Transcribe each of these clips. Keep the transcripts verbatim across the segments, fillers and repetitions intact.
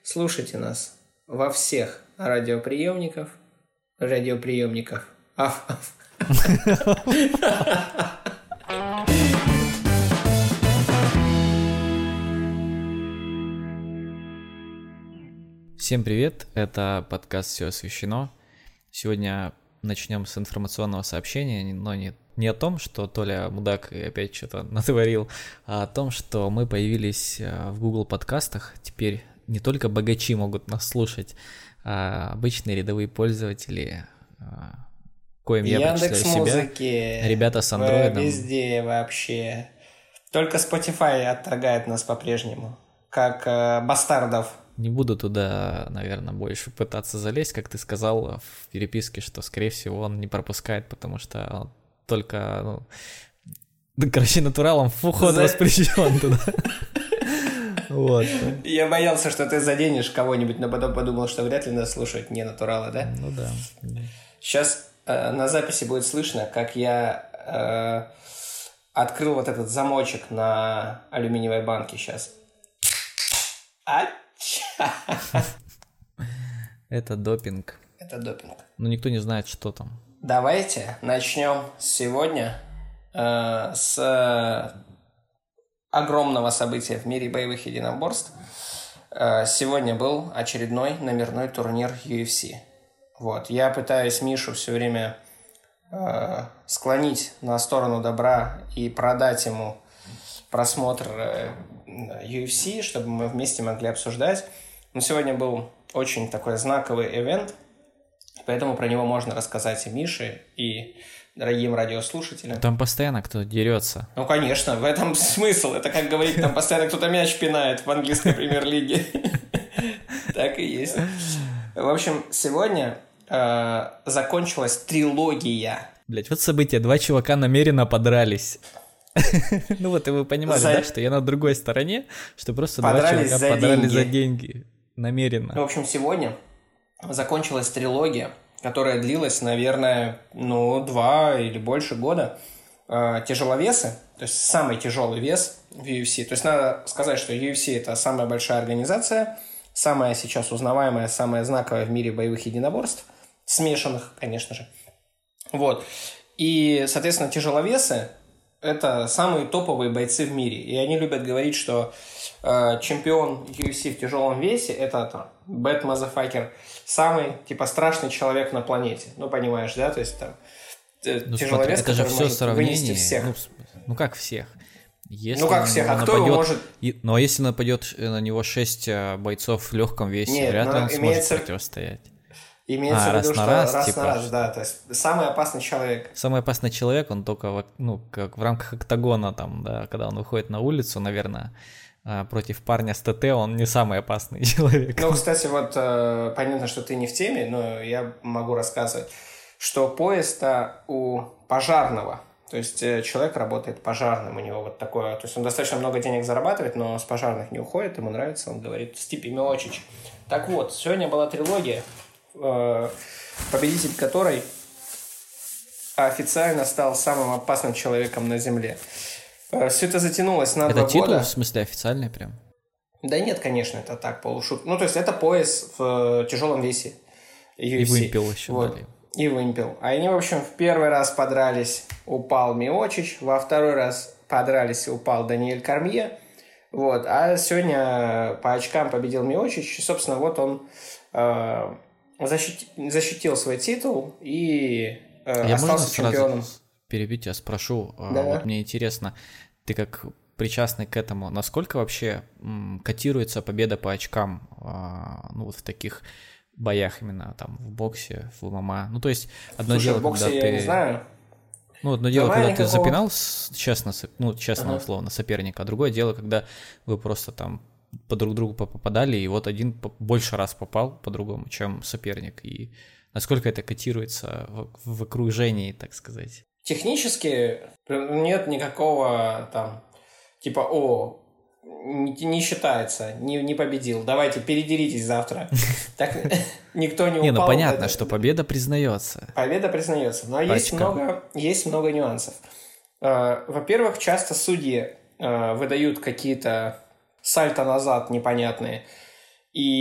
слушайте нас во всех радиоприемниках, радиоприемниках. Аф, аф. Всем привет, это подкаст «Все освещено». Сегодня начнем с информационного сообщения, но не, не о том, что Толя мудак и опять что-то натворил, а о том, что мы появились в Google подкастах. Теперь не только богачи могут нас слушать, а обычные рядовые пользователи, коим я причисляю себя, ребята с андроидом. Везде вообще. Только Spotify отторгает нас по-прежнему, как э, бастардов. Не буду туда, наверное, больше пытаться залезть, как ты сказал в переписке, что, скорее всего, он не пропускает, потому что он только, ну, да, короче, натуралом вход За... воспрещен туда. Вот. Я боялся, что ты заденешь кого-нибудь, но потом подумал, что вряд ли нас слушают не натуралы, да? Ну да. Сейчас э, на записи будет слышно, как я э, открыл вот этот замочек на алюминиевой банке сейчас. А? Это допинг. Это допинг. Но никто не знает, что там. Давайте начнем сегодня э, с огромного события в мире боевых единоборств. Э, сегодня был очередной номерной турнир ю эф си. Вот. Я пытаюсь Мишу все время э, склонить на сторону добра и продать ему просмотр э, ю эф си, чтобы мы вместе могли обсуждать. Но сегодня был очень такой знаковый ивент, поэтому про него можно рассказать и Мише, и дорогим радиослушателям. Там постоянно кто-то дерется. Ну, конечно, в этом смысл. Это как говорить, там постоянно кто-то мяч пинает в английской премьер-лиге. Так и есть. В общем, сегодня закончилась трилогия. Блять, вот событие. Два чувака намеренно подрались. Ну вот, и вы понимали, за... да, что я на другой стороне, что просто подрались два человека за подрались деньги. за деньги. Намеренно. В общем, сегодня закончилась трилогия, которая длилась, наверное, ну, два или больше года. Э, тяжеловесы, то есть самый тяжелый вес в ю эф си. То есть надо сказать, что ю эф си – это самая большая организация, самая сейчас узнаваемая, самая знаковая в мире боевых единоборств, смешанных, конечно же. Вот. И, соответственно, тяжеловесы – это самые топовые бойцы в мире. И они любят говорить, что э, чемпион ю эф си в тяжелом весе – это там bad motherfucker, самый, типа, страшный человек на планете. Ну, понимаешь, да? То есть там ну, тяжеловес, это же который все может сравнение. вынести всех. Ну, ну как всех? Если ну, как всех? А нападет... кто его может... Ну, а если нападет на него шесть бойцов в легком весе, Нет, вряд ли он имеется... сможет противостоять. Имеется а, в виду, раз что на раз, раз типа... на раз, да, то есть самый опасный человек. Самый опасный человек, он только, ну, как в рамках октагона, там, да, когда он выходит на улицу, наверное, против парня с ТТ, он не самый опасный человек. Ну, кстати, вот понятно, что ты не в теме, но я могу рассказывать, что поезд-то у пожарного, то есть человек работает пожарным, у него вот такое, то есть он достаточно много денег зарабатывает, но с пожарных не уходит, ему нравится, он говорит, Стипи Миочич. Так вот, сегодня была трилогия, победитель которой официально стал самым опасным человеком на Земле. Все это затянулось на два года. Это титул, в смысле, официальный прям? Да нет, конечно, это так, полушут. Ну, то есть это пояс в тяжелом весе ю эф си. И вымпел еще вот. дали. И вымпел. А они, в общем, в первый раз подрались, упал Миочич, во второй раз подрались, упал Даниэль Кормье. Вот. А сегодня по очкам победил Миочич. И, собственно, вот он... Э- Защити... защитил свой титул и э, я остался чемпионом. Перебить тебя, спрошу. Да. Вот мне интересно, ты как причастный к этому, насколько вообще м, котируется победа по очкам, а, ну вот в таких боях именно там в боксе, в ММА? Ну то есть одно Слушай, дело, в боксе когда я ты... не знаю. Ну, одно дело, когда никакого... ты запинал честно, ну, честно, ага. условно, соперника, а другое дело, когда вы просто там по друг другу попадали, и вот один больше раз попал по-другому, чем соперник. И насколько это котируется в, в окружении, так сказать? Технически нет никакого там, типа, о, не, не считается, не, не победил, давайте передеритесь завтра. Так никто не упал. Не, ну понятно, что победа признается. Победа признается, но есть много, есть много нюансов. Во-первых, часто судьи выдают какие-то сальто назад непонятные. И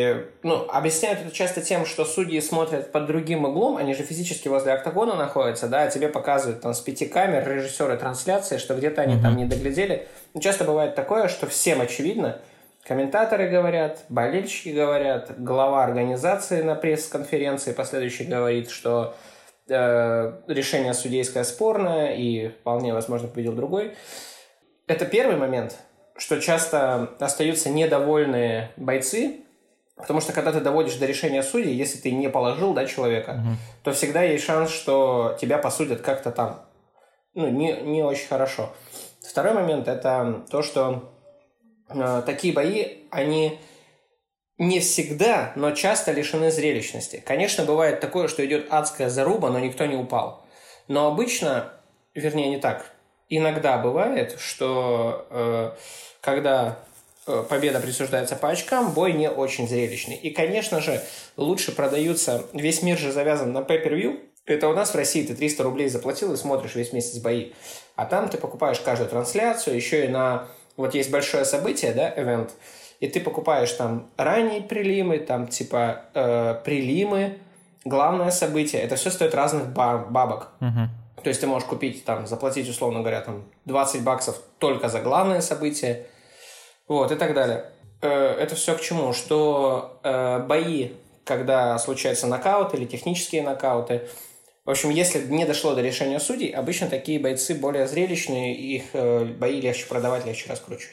И, ну, объясняют это часто тем, что судьи смотрят под другим углом, они же физически возле октагона находятся, да, а тебе показывают там с пяти камер режиссеры трансляции, что где-то они uh-huh. там не доглядели. Но часто бывает такое, что всем очевидно, комментаторы говорят, болельщики говорят, глава организации на пресс-конференции последующей говорит, что э, решение судейское спорное и вполне возможно победил другой. Это первый момент, что часто остаются недовольные бойцы, потому что когда ты доводишь до решения судей, если ты не положил, да, человека, угу. то всегда есть шанс, что тебя посудят как-то там, ну, не, не очень хорошо. Второй момент – это то, что э, такие бои, они не всегда, но часто лишены зрелищности. Конечно, бывает такое, что идет адская заруба, но никто не упал. Но обычно, вернее, не так, иногда бывает, что э, когда победа присуждается по очкам, бой не очень зрелищный. И, конечно же, лучше продаются... Весь мир же завязан на pay-per-view. Это у нас в России ты триста рублей заплатил и смотришь весь месяц бои. А там ты покупаешь каждую трансляцию, еще и на... Вот есть большое событие, да, event, и ты покупаешь там ранние прилимы, там типа э, прилимы, главное событие. Это все стоит разных бабок. Uh-huh. То есть ты можешь купить, там, заплатить, условно говоря, там, двадцать баксов только за главное событие. Вот, и так далее. Это все к чему? Что э, бои, когда случаются нокауты или технические нокауты, в общем, если не дошло до решения судей, обычно такие бойцы более зрелищные, их э, бои легче продавать, легче раскручивать.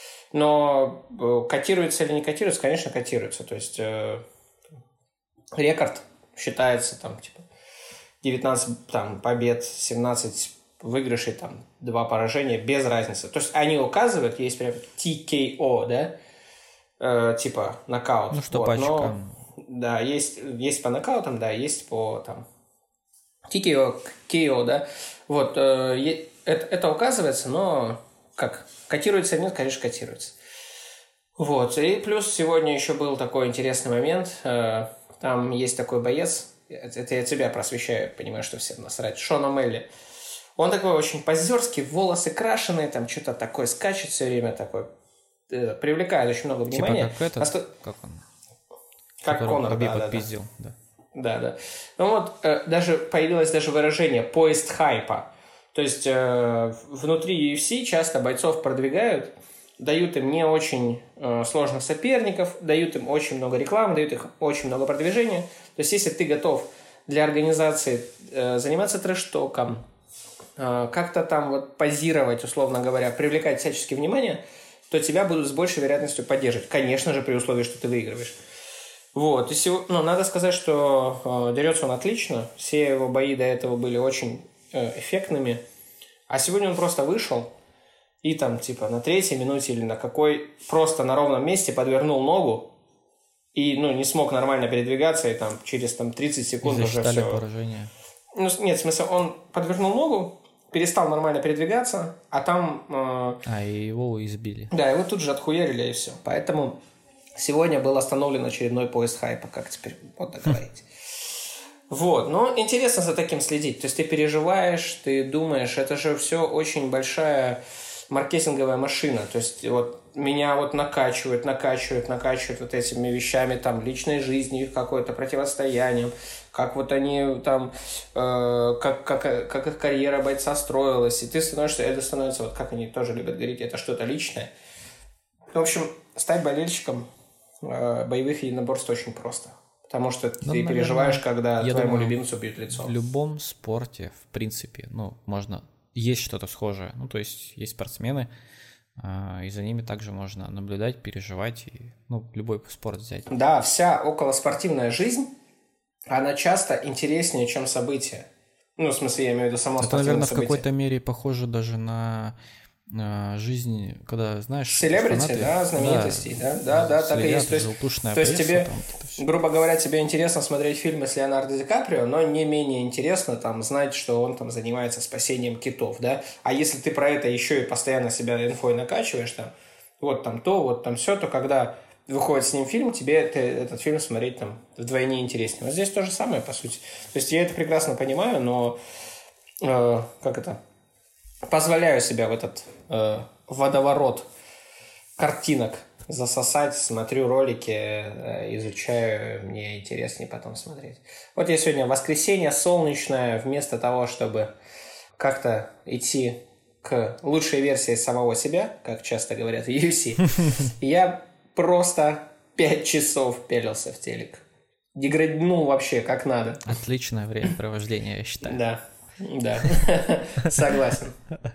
Но э, котируется или не котируется, конечно, котируется. То есть э, рекорд считается там, типа, девятнадцать там, побед, семнадцать выигрышей, там, два поражения, без разницы. То есть они указывают, есть прям ти кей о, да, э, типа нокаут. Ну, что вот, по но, очкам. Да, есть, есть по нокаутам, да, есть по там ти кей о, кей о, да. Вот, э, это, это указывается, но как, котируется или нет, конечно, котируется. Вот, и плюс сегодня еще был такой интересный момент. Э, там есть такой боец, это я тебя просвещаю, понимаю, что всем насрать, Шон О'Мелли. Он такой очень позерский, волосы крашеные, там что-то такое скачет все время, такой, э, привлекает очень много внимания. Типа как этот, Осто... как он? Как Конор, да, да, подпиздил, да. Да, да. Ну вот, э, даже появилось даже выражение «поезд хайпа». То есть, э, внутри ю эф си часто бойцов продвигают, дают им не очень э, сложных соперников, дают им очень много рекламы, дают им очень много продвижения. То есть, если ты готов для организации э, заниматься трэш-током, как-то там вот позировать, условно говоря, привлекать всяческое внимание, то тебя будут с большей вероятностью поддерживать. Конечно же, при условии, что ты выигрываешь. Вот. И сего... ну, надо сказать, что э, дерется он отлично. Все его бои до этого были очень э, эффектными. А сегодня он просто вышел и там типа на третьей минуте или на какой просто на ровном месте подвернул ногу и ну, не смог нормально передвигаться, и там через там, тридцать секунд уже все... поражение. Ну, нет, в смысле, он подвернул ногу, перестал нормально передвигаться, а там... Э, а, и его избили. Да, его тут же отхуярили, и все. Поэтому сегодня был остановлен очередной поезд хайпа, как теперь модно говорить. Вот, но интересно за таким следить. То есть ты переживаешь, ты думаешь, это же все очень большая маркетинговая машина. То есть вот меня вот накачивают, накачивают, накачивают вот этими вещами, там, личной жизнью, какое-то противостоянием, как вот они там, э, как, как, как их карьера бойца строилась, и ты становишься, это становится, вот как они тоже любят говорить, это что-то личное. В общем, стать болельщиком э, боевых единоборств очень просто, потому что ну, ты наверное, переживаешь, когда твоему думаю, любимцу бьют лицо. В любом спорте, в принципе, ну, можно, есть что-то схожее, ну, то есть есть спортсмены, и за ними также можно наблюдать, переживать, и, ну, любой спорт взять. Да, вся околоспортивная жизнь, она часто интереснее, чем события. Ну, в смысле, я имею в виду само спортивное наверное, событие. В какой-то мере похоже даже на, на жизнь, когда, знаешь... Селебрити, да, знаменитостей, да, да, да, да так и есть. То есть, то есть тебе, там, грубо говоря, тебе интересно смотреть фильмы с Леонардо Ди Каприо, но не менее интересно там знать, что он там занимается спасением китов, да. А если ты про это еще и постоянно себя инфой накачиваешь, там, вот там то, вот там все, то когда выходит с ним фильм, тебе это, этот фильм смотреть там вдвойне интереснее. Вот здесь то же самое, по сути. То есть я это прекрасно понимаю, но э, как это... позволяю себя в этот э, водоворот картинок засосать, смотрю ролики, изучаю, мне интереснее потом смотреть. Вот я сегодня воскресенье солнечное, вместо того, чтобы как-то идти к лучшей версии самого себя, как часто говорят в ю эф си, я просто пять часов пялился в телек. Деграднул вообще как надо. Отличное времяпровождение, я считаю. Да, да, согласен.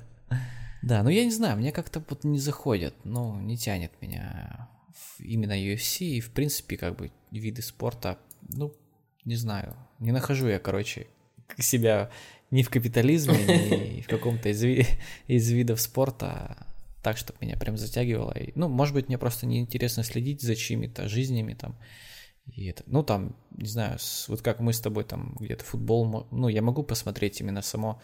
Да, ну я не знаю, мне как-то вот не заходит, ну, не тянет меня именно ю эф си и, в принципе, как бы виды спорта, ну, не знаю, не нахожу я, короче, себя ни в капитализме, ни в каком-то из, ви- из видов спорта так, чтобы меня прям затягивало. И, ну, может быть, мне просто неинтересно следить за чьими-то жизнями там, и это, ну, там, не знаю, с, вот как мы с тобой там где-то футбол, ну, я могу посмотреть именно само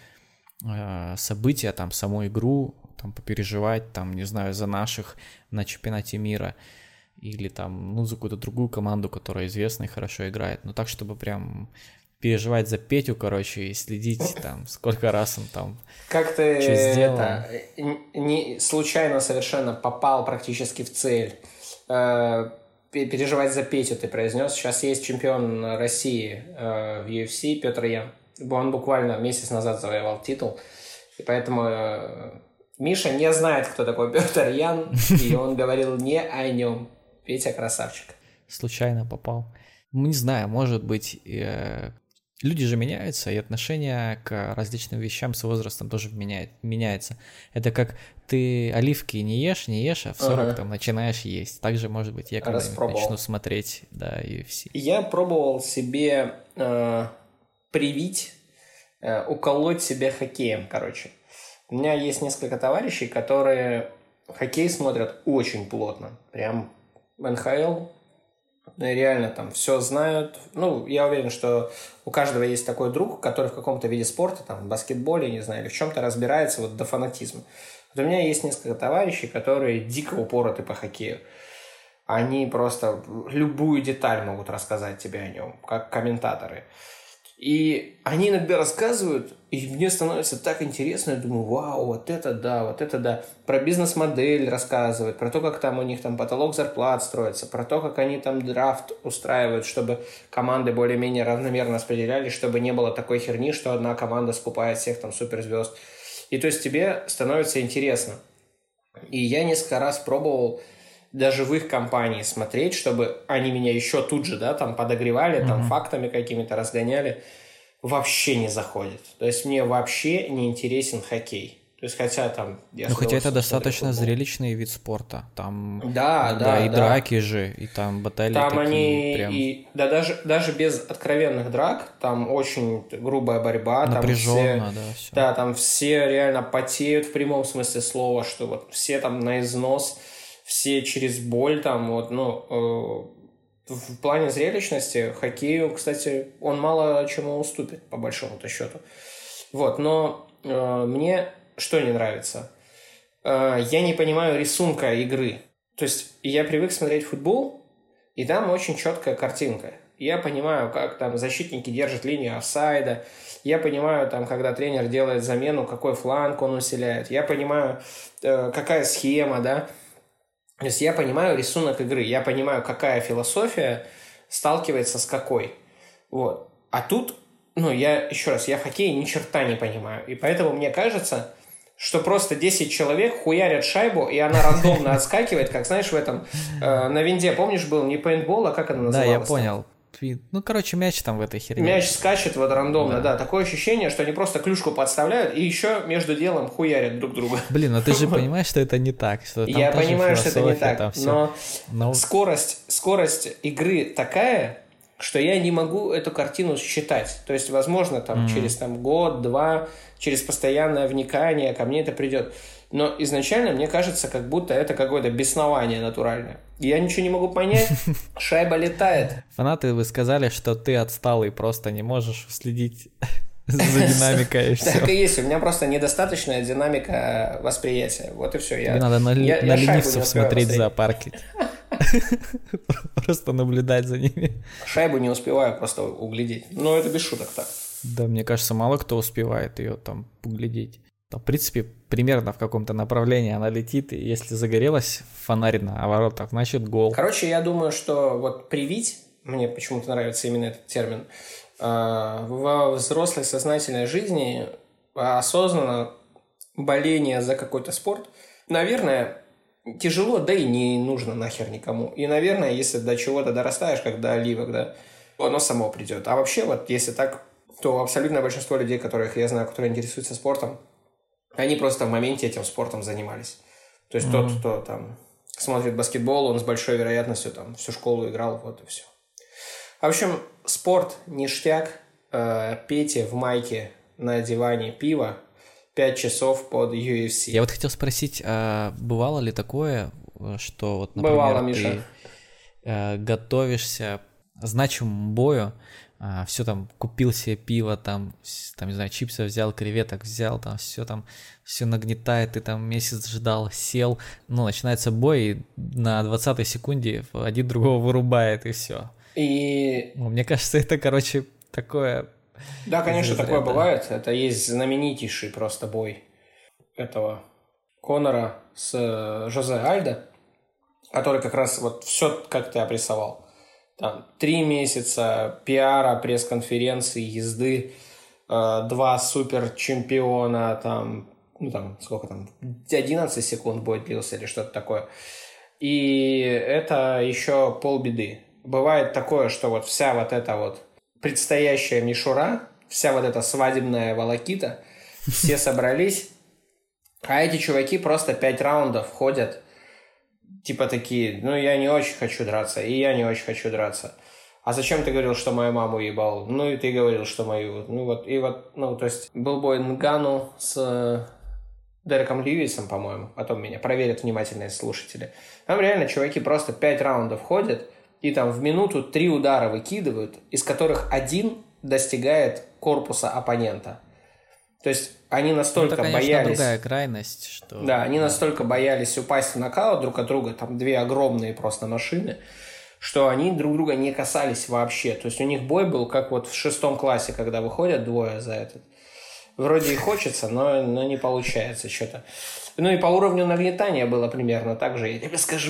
события, там, саму игру, там, попереживать, там, не знаю, за наших на чемпионате мира или там, ну, за какую-то другую команду, которая известна и хорошо играет, но так, чтобы прям переживать за Петю, короче, и следить, там, сколько раз он там как ты это, не, случайно совершенно попал практически в цель. Переживать за Петю ты произнес. Сейчас есть чемпион России в ю эф си Петр Ян. Он буквально месяц назад завоевал титул. И поэтому э, Миша не знает, кто такой Петр Ян, и он говорил не о нем. Петя красавчик. Случайно попал. Ну, не знаю, может быть, э, люди же меняются, и отношение к различным вещам с возрастом тоже меняет, меняется. Это как ты оливки не ешь, не ешь, а в сорок ага. там начинаешь есть. Также, может быть, я когда-нибудь начну смотреть, да, ю эф си. Я пробовал себе... Э... привить, э, уколоть себя хоккеем, короче. У меня есть несколько товарищей, которые хоккей смотрят очень плотно. Прям эн ха эл. Реально там все знают. Ну, я уверен, что у каждого есть такой друг, который в каком-то виде спорта, там, в баскетболе, не знаю, или в чем-то разбирается вот до фанатизма. Вот у меня есть несколько товарищей, которые дико упороты по хоккею. Они просто любую деталь могут рассказать тебе о нем, как комментаторы. И они иногда рассказывают, и мне становится так интересно, я думаю, вау, вот это да, вот это да. Про бизнес-модель рассказывают, про то, как там у них там потолок зарплат строится, про то, как они там драфт устраивают, чтобы команды более-менее равномерно распределялись, чтобы не было такой херни, что одна команда скупает всех там суперзвезд. И то есть тебе становится интересно. И я несколько раз пробовал даже в их компании смотреть, чтобы они меня еще тут же, да, там подогревали, mm-hmm. там фактами какими-то разгоняли, вообще не заходит. То есть мне вообще не интересен хоккей. То есть хотя там... Я ну хотя это достаточно футбол. Зрелищный вид спорта. Там да, да, да, и да. драки же, и там баталии там такие они прям... И, да, даже, даже без откровенных драк, там очень грубая борьба. Напряженно, там все, да, все. Да, там все реально потеют в прямом смысле слова, что вот все там на износ... все через боль там, вот, ну, э, в плане зрелищности хоккею, кстати, он мало чему уступит, по большому-то счету. Вот, но э, мне что не нравится? Э, я не понимаю рисунка игры. То есть я привык смотреть футбол, и там очень четкая картинка. Я понимаю, как там защитники держат линию офсайда. Я понимаю, там, когда тренер делает замену, какой фланг он усиляет. Я понимаю, э, какая схема, да. То есть я понимаю рисунок игры, я понимаю, какая философия сталкивается с какой. Вот. А тут, ну, я, еще раз, я в хоккее ни черта не понимаю. И поэтому мне кажется, что просто десять человек хуярят шайбу, и она рандомно отскакивает, как, знаешь, в этом, э, на винде, помнишь, был не пейнтбол, а как она называлась? Да, я понял. Ну, короче, мяч там в этой херне. Мяч скачет вот рандомно, да. да. Такое ощущение, что они просто клюшку подставляют и еще между делом хуярят друг друга. Блин, ну ты же понимаешь, что это не так. Что там Я понимаю, что это не так, но, но скорость, скорость игры такая, что я не могу эту картину считать. То есть, возможно, там, mm-hmm. через там, год-два, через постоянное вникание ко мне это придет. Но изначально мне кажется, как будто это какое-то беснование натуральное. Я ничего не могу понять, шайба летает. Фанаты, вы сказали, что ты отсталый, просто не можешь следить за динамикой и все. Так и есть, у меня просто недостаточная динамика восприятия. Вот и все. Тебе надо на ленивцев смотреть в зоопарке. Просто наблюдать за ними. Шайбу не успеваю просто углядеть. Но это без шуток так. Да, мне кажется, мало кто успевает ее там углядеть. то, в принципе, примерно в каком-то направлении она летит, и если загорелась фонарь на воротах, значит гол. Короче, я думаю, что вот привить, мне почему-то нравится именно этот термин, во взрослой сознательной жизни осознанно боление за какой-то спорт, наверное, тяжело, да и не нужно нахер никому. И, наверное, если до чего-то дорастаешь, как до оливок, да, оно само придет. А вообще, вот если так, то абсолютное большинство людей, которых я знаю, которые интересуются спортом, они просто в моменте этим спортом занимались. То есть mm-hmm. тот, кто там смотрит баскетбол, он с большой вероятностью там всю школу играл, вот и все. В общем, спорт ништяк. Э, пейте в майке на диване пиво пять часов под ю эф си. Я вот хотел спросить, а бывало ли такое, что вот, например, бывало, ты Миша. Э, готовишься к значимому бою, а, все там, купил себе пиво, там, там, не знаю, чипсы взял, креветок взял, там, все там, все нагнетает, ты там месяц ждал, сел, ну, начинается бой, и на двадцатой секунде один другого вырубает, и все. И... Ну, мне кажется, это, короче, такое... Да, конечно, такое бывает. Это есть знаменитейший просто бой этого Конора с Жозе Альдо, который как раз вот все, как ты обрисовал. Там три месяца пиара, пресс-конференции, езды, э, два супер-чемпиона, там, ну там, сколько там, одиннадцать секунд бой длился или что-то такое. И это еще полбеды. Бывает такое, что вот вся вот эта вот предстоящая мишура, вся вот эта свадебная волокита, все собрались, а эти чуваки просто пять раундов ходят, типа такие, ну, я не очень хочу драться, и я не очень хочу драться. А зачем ты говорил, что мою маму ебал? Ну, и ты говорил, что мою. Ну, вот, и вот, ну, то есть, был бой Нгану с Дереком Льюисом, по-моему, потом меня проверят внимательные слушатели. Там реально чуваки просто пять раундов ходят, и там в минуту три удара выкидывают, из которых один достигает корпуса оппонента. То есть они настолько ну, это, конечно, боялись... другая крайность, что... Да, они настолько боялись упасть в нокаут друг от друга, там две огромные просто машины, что они друг друга не касались вообще. То есть у них бой был как вот в шестом классе, когда выходят двое за этот. Вроде и хочется, но, но не получается что-то. Ну и по уровню нагнетания было примерно так же, я тебе скажу.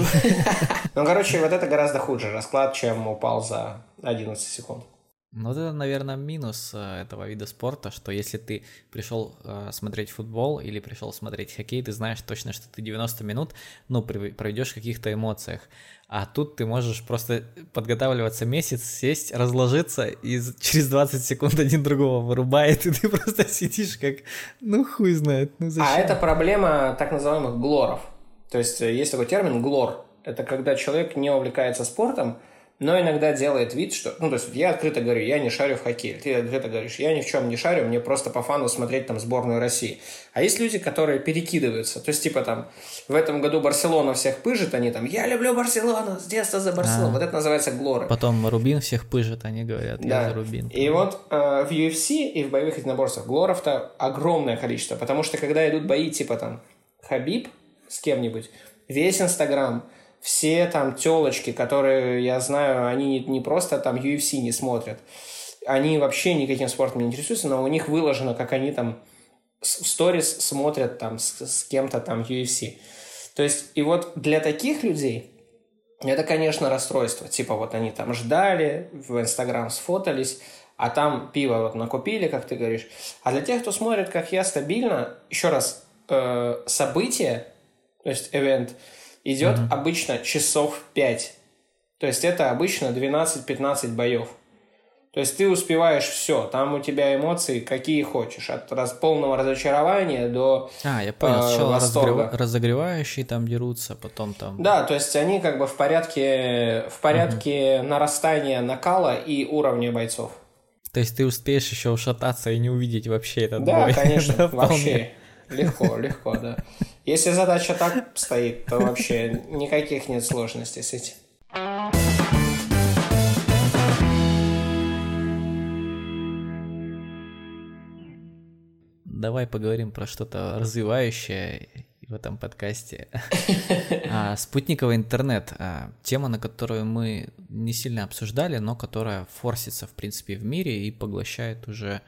Ну, короче, вот это гораздо хуже расклад, чем упал за одиннадцать секунд. Ну, это, наверное, минус этого вида спорта, что если ты пришел э, смотреть футбол или пришел смотреть хоккей, ты знаешь точно, что ты девяносто минут, ну, проведешь в каких-то эмоциях. А тут ты можешь просто подготавливаться месяц, сесть, разложиться, и через двадцать секунд один другого вырубает, и ты просто сидишь как, ну, хуй знает, ну, зачем? А это проблема так называемых глоров. То есть есть такой термин глор. Это когда человек не увлекается спортом, но иногда делает вид, что... Ну, то есть я открыто говорю, я не шарю в хоккей. Ты открыто говоришь, я ни в чем не шарю, мне просто по фану смотреть там сборную России. А есть люди, которые перекидываются. То есть, типа там, в этом году Барселона всех пыжит, они там, я люблю Барселону, с детства за Барселону. А, вот это называется глоры. Потом Рубин всех пыжит, они говорят, я да. за Рубин. И вот э, в ю эф си и в боевых единоборствах глоров-то огромное количество. Потому что когда идут бои, типа там, Хабиб с кем-нибудь, весь Инстаграм... Все там телочки, которые, я знаю, они не просто там ю эф си не смотрят, они вообще никаким спортом не интересуются, но у них выложено, как они там в сторис смотрят там с, с кем-то там ю эф си. То есть, и вот для таких людей это, конечно, расстройство. Типа вот они там ждали, в Инстаграм сфотались, а там пиво вот накупили, как ты говоришь. А для тех, кто смотрит, как я, стабильно, еще раз, э, событие, то есть event, идет mm-hmm. обычно часов пять. То есть это обычно двенадцать-пятнадцать боев. То есть ты успеваешь все. Там у тебя эмоции какие хочешь. От раз, полного разочарования до А, я понял. э, Сначала восторга. Разогревающие там дерутся, потом там... Да, то есть они как бы в порядке, в порядке mm-hmm. нарастания накала и уровня бойцов. То есть ты успеешь еще ушататься и не увидеть вообще этот да, бой? Да, конечно. Вообще. Легко, легко, да. Если задача так стоит, то вообще никаких нет сложностей с этим. Давай поговорим про что-то развивающее в этом подкасте. а, спутниковый интернет. А, тема, на которую мы не сильно обсуждали, но которая форсится, в принципе, в мире и поглощает уже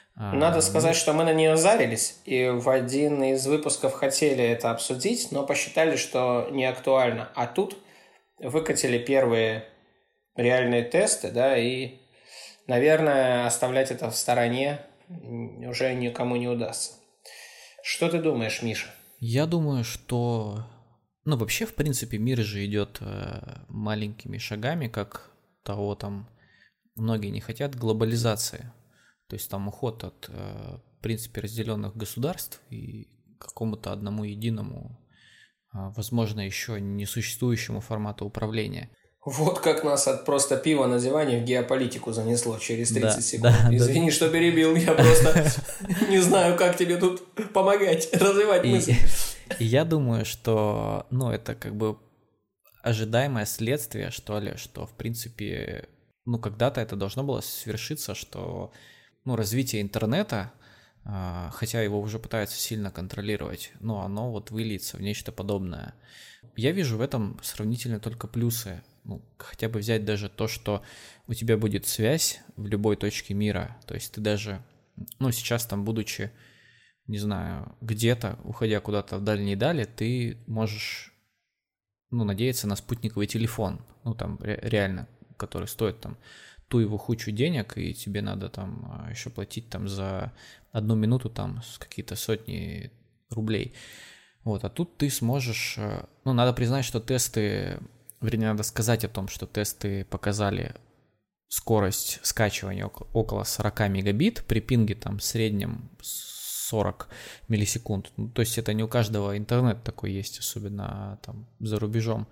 Надо сказать, что мы на нее зарились, и в один из выпусков хотели это обсудить, но посчитали, что не актуально. А тут выкатили первые реальные тесты, да, и, наверное, оставлять это в стороне уже никому не удастся. Что ты думаешь, Миша? Я думаю, что... Ну, вообще, в принципе, мир же идет э, маленькими шагами, как того там многие не хотят, глобализации. То есть там уход от, э, в принципе, разделенных государств и к какому-то одному единому, э, возможно, еще несуществующему формату управления. Вот как нас от просто пива на диване в геополитику занесло через тридцать Да, секунд. да, Извини, да. что перебил, я просто не знаю, как тебе тут помогать, развивать мысль. И я думаю, что, ну, это как бы ожидаемое следствие, что ли, что, в принципе, ну, когда-то это должно было свершиться, что, ну, развитие интернета, хотя его уже пытаются сильно контролировать, но оно вот выльется в нечто подобное. Я вижу в этом сравнительно только плюсы. Ну, хотя бы взять даже то, что у тебя будет связь в любой точке мира, то есть ты даже, ну, сейчас там, будучи, не знаю, где-то, уходя куда-то в дальние дали, ты можешь, ну, надеяться на спутниковый телефон, ну, там, ре- реально, который стоит там ту его хучу денег, и тебе надо там еще платить там за одну минуту там с какие-то сотни рублей. Вот, а тут ты сможешь, ну, надо признать, что тесты, вернее, надо сказать о том, что тесты показали скорость скачивания около сорок мегабит, при пинге там в среднем сорок миллисекунд. Ну, то есть это не у каждого интернет такой есть, особенно там за рубежом.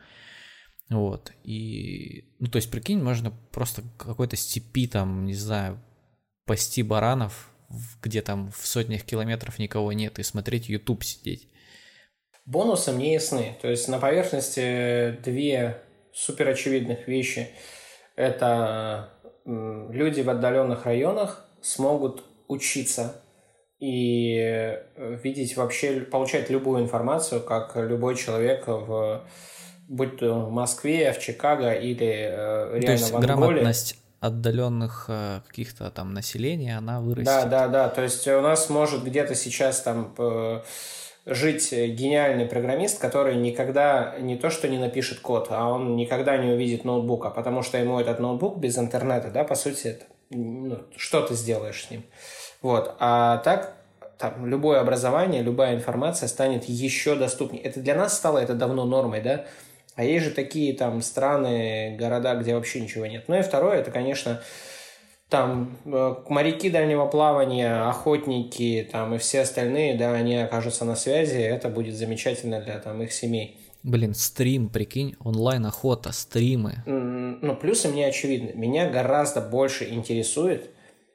Вот, и, ну, то есть, прикинь, можно просто в какой-то степи там, не знаю, пасти баранов, где там в сотнях километров никого нет, и смотреть YouTube сидеть. Бонусы мне ясны. То есть на поверхности две суперочевидных вещи. Это люди в отдаленных районах смогут учиться и видеть вообще, получать любую информацию, как любой человек, в, будь то в Москве, в Чикаго или э, реально то есть в Анголе. Грамотность отдаленных э, каких-то там населения, она вырастет. Да, да, да. То есть у нас может где-то сейчас там... Э, жить гениальный программист, который никогда не то что не напишет код, а он никогда не увидит ноутбука, потому что ему этот ноутбук без интернета, да, по сути, это, ну, что ты сделаешь с ним. Вот. А так, там, любое образование, любая информация станет еще доступнее. Это для нас стало это давно нормой, да, а есть же такие там страны, города, где вообще ничего нет. Ну и второе, это, конечно, там моряки дальнего плавания, охотники там, и все остальные, да, они окажутся на связи, это будет замечательно для там, их семей. Блин, стрим, прикинь, онлайн-охота, стримы. Ну, плюсы мне очевидны. Меня гораздо больше интересует,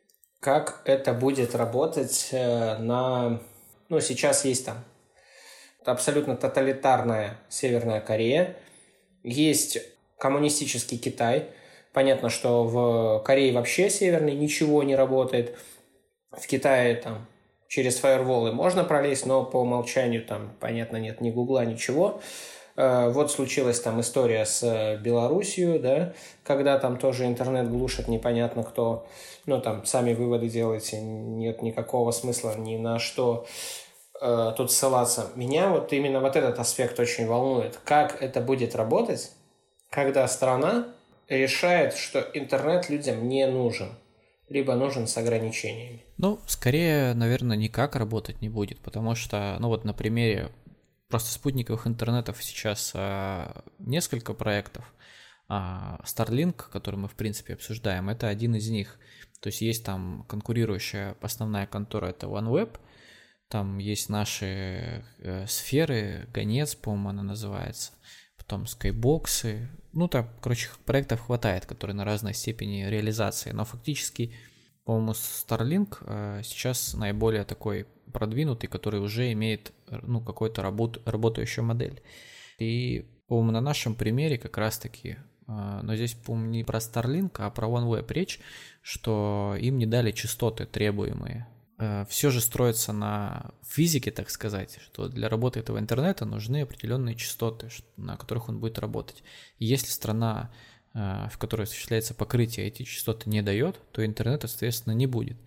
как это будет работать на... Ну, сейчас есть там абсолютно тоталитарная Северная Корея, есть коммунистический Китай. Понятно, что в Корее вообще северной ничего не работает. В Китае там через фаерволы можно пролезть, но по умолчанию там, понятно, нет ни Гугла, ничего. Вот случилась там история с Белоруссией, да, когда там тоже интернет глушит непонятно кто. Ну, там сами выводы делайте, нет никакого смысла ни на что э, тут ссылаться. Меня вот именно вот этот аспект очень волнует. Как это будет работать, когда страна решает, что интернет людям не нужен, либо нужен с ограничениями? Ну, скорее, наверное, никак работать не будет, потому что, ну вот на примере просто спутниковых интернетов сейчас а, несколько проектов. А Starlink, который мы, в принципе, обсуждаем, это один из них. То есть есть там конкурирующая основная контора, это OneWeb, там есть наши э, сферы, Гонец, по-моему, она называется, потом скайбоксы, ну там, короче, проектов хватает, которые на разной степени реализации, но фактически, по-моему, Starlink э, сейчас наиболее такой продвинутый, который уже имеет, ну, какую-то работ, работающую модель. И, по-моему, на нашем примере как раз-таки, э, но здесь, по-моему, не про Starlink, а про OneWeb речь, что им не дали частоты требуемые. Э, все же строится на физике, так сказать, что для работы этого интернета нужны определенные частоты, на которых он будет работать. И если страна, э, в которой осуществляется покрытие, эти частоты не дает, то интернета, соответственно, не будет.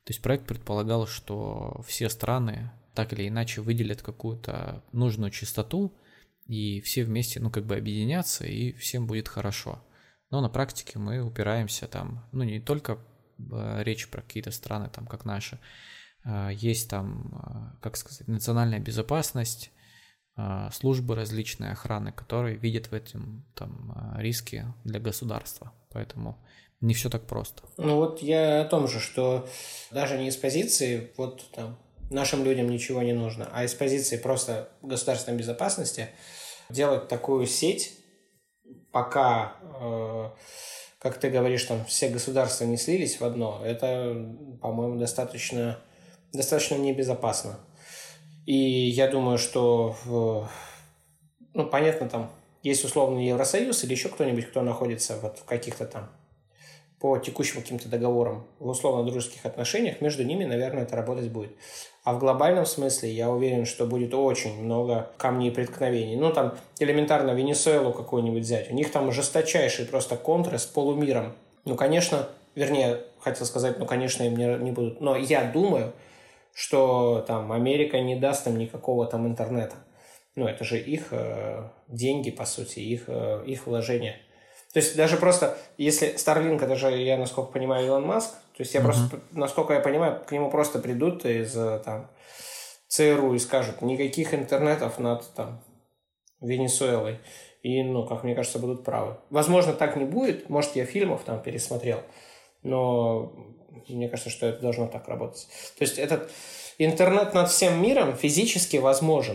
То есть проект предполагал, что все страны так или иначе выделят какую-то нужную частоту, и все вместе, ну, как бы объединятся, и всем будет хорошо. Но на практике мы упираемся там, ну, не только э, речь про какие-то страны, там, как наши, э, есть там, э, как сказать, национальная безопасность, э, службы различные охраны, которые видят в этом там э, риски для государства. Поэтому не все так просто. Ну вот я о том же, что даже не из позиции вот там нашим людям ничего не нужно, а из позиции просто государственной безопасности делать такую сеть, пока, э, как ты говоришь, там все государства не слились в одно, это, по-моему, достаточно, достаточно небезопасно. И я думаю, что, в, ну, понятно, там есть условный Евросоюз или еще кто-нибудь, кто находится вот в каких-то там по текущим каким-то договорам в условно-дружеских отношениях, между ними, наверное, это работать будет. А в глобальном смысле я уверен, что будет очень много камней преткновений. Ну, там, элементарно Венесуэлу какую-нибудь взять. У них там жесточайший просто контры с полумиром. Ну, конечно, вернее, хотел сказать, ну, конечно, им не, не будут. Но я думаю, что там Америка не даст им никакого там интернета. Ну, это же их э, деньги, по сути, их, э, их вложения. То есть даже просто, если Starlink, это же, я насколько понимаю, Илон Маск, то есть я uh-huh. просто, насколько я понимаю, к нему просто придут из там ЦРУ и скажут, никаких интернетов над там Венесуэлой. И, ну, как мне кажется, будут правы. Возможно, так не будет, может, я фильмов там пересмотрел, но мне кажется, что это должно так работать. То есть этот интернет над всем миром физически возможен,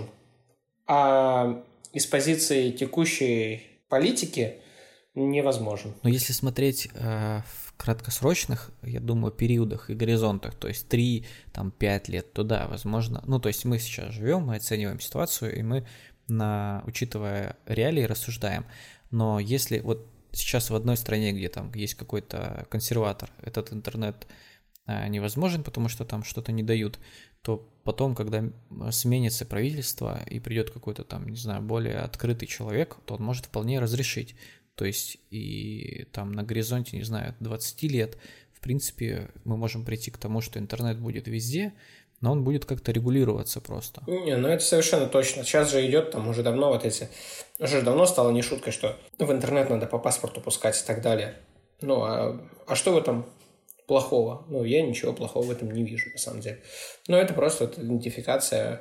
а из позиции текущей политики невозможен. Но если смотреть э, в краткосрочных, я думаю, периодах и горизонтах, то есть три-пять лет, то да, возможно. Ну, то есть мы сейчас живем, мы оцениваем ситуацию, и мы, на, учитывая реалии, рассуждаем. Но если вот сейчас в одной стране, где там есть какой-то консерватор, этот интернет э, невозможен, потому что там что-то не дают, то потом, когда сменится правительство и придет какой-то там, не знаю, более открытый человек, то он может вполне разрешить. То есть и там на горизонте, не знаю, двадцать лет, в принципе, мы можем прийти к тому, что интернет будет везде, но он будет как-то регулироваться просто. Не, ну это совершенно точно. Сейчас же идет там уже давно вот эти... Уже давно стало не шуткой, что в интернет надо по паспорту пускать и так далее. Ну, а, а что в этом плохого? Ну, я ничего плохого в этом не вижу, на самом деле. Но это просто вот идентификация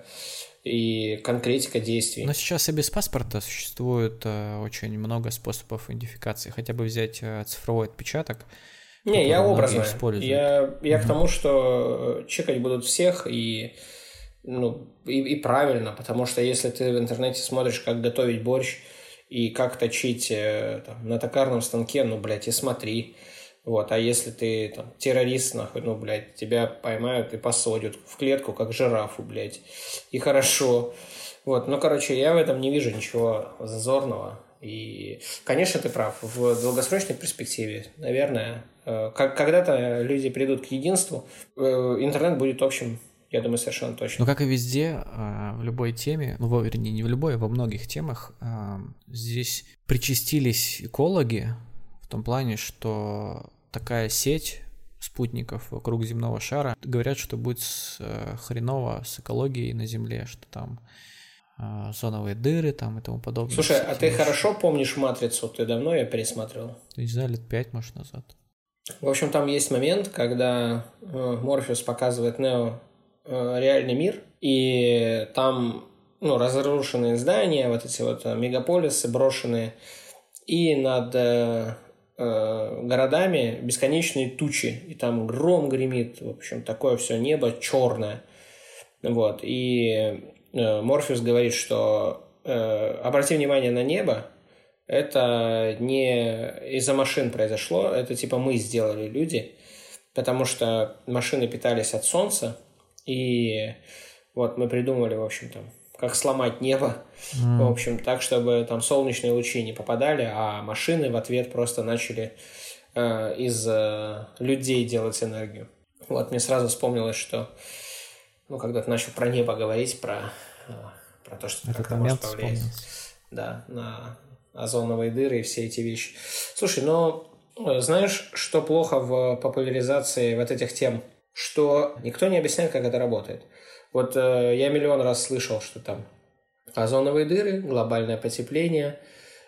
и конкретика действий. Но сейчас и без паспорта существует э, очень много способов идентификации. Хотя бы взять э, цифровой отпечаток. Не, я образно. Я, я угу. к тому, что чекать будут всех и, ну, и, и правильно, потому что если ты в интернете смотришь, как готовить борщ и как точить э, там, на токарном станке, ну, блядь, и смотри. Вот, а если ты там террорист, нахуй, ну, блядь, тебя поймают и посадят в клетку, как жирафу, блядь. И хорошо. Вот, ну, короче, я в этом не вижу ничего зазорного. И, конечно, ты прав. В долгосрочной перспективе, наверное, как, когда-то люди придут к единству, интернет будет общим, я думаю, совершенно точно. Ну, как и везде, в любой теме, ну, вернее, не в любой, а во многих темах, здесь причастились экологи в том плане, что такая сеть спутников вокруг земного шара, говорят, что будет с, э, хреново с экологией на Земле, что там э, зоновые дыры там и тому подобное. Слушай, а ты вещи. Хорошо помнишь «Матрицу»? Ты давно ее пересматривал? Не знаю, лет пять, может, назад. В общем, там есть момент, когда э, Морфеус показывает Нео э, реальный мир, и там, ну, разрушенные здания, вот эти вот мегаполисы брошенные, и над... Э, городами бесконечные тучи, и там гром гремит, в общем, такое все небо черное. Вот. И Морфеус говорит, что э, обрати внимание на небо, это не из-за машин произошло, это типа мы сделали, люди, потому что машины питались от солнца, и вот мы придумали, в общем, там, как сломать небо, mm. в общем, так, чтобы там солнечные лучи не попадали, а машины в ответ просто начали э, из э, людей делать энергию. Вот, мне сразу вспомнилось, что, ну, когда ты начал про небо говорить, про, э, про то, что как это может повлиять, да, на озоновые дыры и все эти вещи. Слушай, ну, знаешь, что плохо в популяризации вот этих тем что никто не объясняет, как это работает. Вот э, я миллион раз слышал, что там озоновые дыры, глобальное потепление,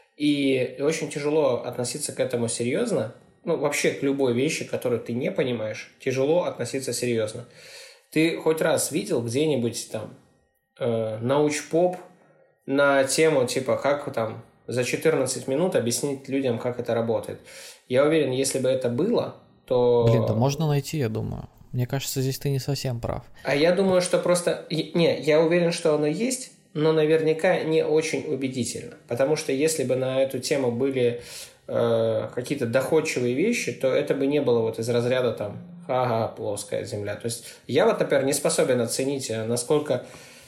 и очень тяжело относиться к этому серьезно. Ну, вообще к любой вещи, которую ты не понимаешь, тяжело относиться серьезно. Ты хоть раз видел где-нибудь там э, научпоп на тему, типа, как там за четырнадцать минут объяснить людям, как это работает? Я уверен, если бы это было, то... Блин, да можно найти, я думаю. Мне кажется, здесь ты не совсем прав. А я думаю, что просто... Не, я уверен, что оно есть, но наверняка не очень убедительно. Потому что если бы на эту тему были э, какие-то доходчивые вещи, то это бы не было вот из разряда там «ага, плоская земля». То есть я вот, например, не способен оценить, насколько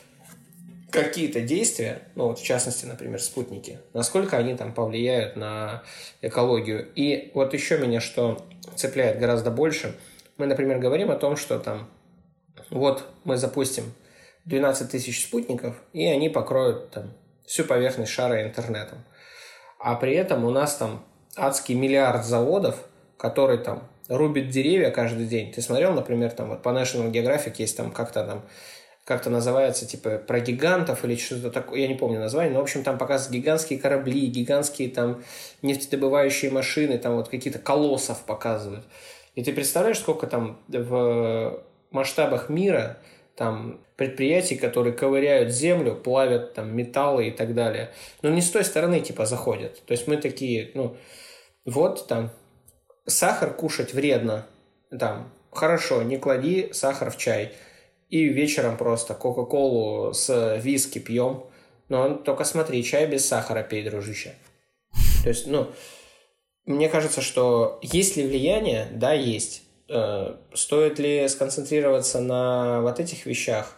какие-то действия, ну вот в частности, например, спутники, насколько они там повлияют на экологию. И вот еще меня что цепляет гораздо больше. Мы, например, говорим о том, что там вот мы запустим двенадцать тысяч спутников, и они покроют там всю поверхность шара интернетом. А при этом у нас там адский миллиард заводов, которые там рубят деревья каждый день. Ты смотрел, например, там вот по National Geographic есть там как-то там как-то называется, типа, про гигантов или что-то такое, я не помню название, но, в общем, там показывают гигантские корабли, гигантские там нефтедобывающие машины, там вот какие-то колоссов показывают. И ты представляешь, сколько там в масштабах мира там предприятий, которые ковыряют землю, плавят там металлы и так далее. Но не с той стороны, типа, заходят. То есть мы такие, ну, вот там сахар кушать вредно, там, хорошо, не клади сахар в чай. И вечером просто кока-колу с виски пьем. Но только смотри, чай без сахара пей, дружище. То есть, ну, мне кажется, что есть ли влияние? Да, есть. Э, стоит ли сконцентрироваться на вот этих вещах?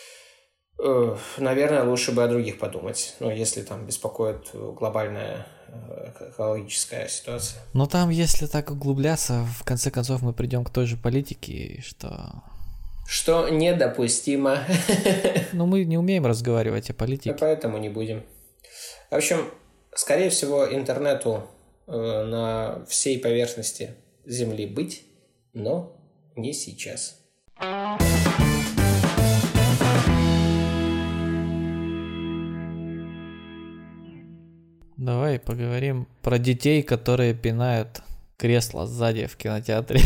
Э, наверное, лучше бы о других подумать. Ну, если там беспокоит глобальная экологическая ситуация. Но там, если так углубляться, в конце концов мы придем к той же политике, что... Что недопустимо. Но мы не умеем разговаривать о политике. Поэтому не будем. В общем, скорее всего, интернету э, на всей поверхности Земли быть, но не сейчас. Давай поговорим про детей, которые пинают кресло сзади в кинотеатре.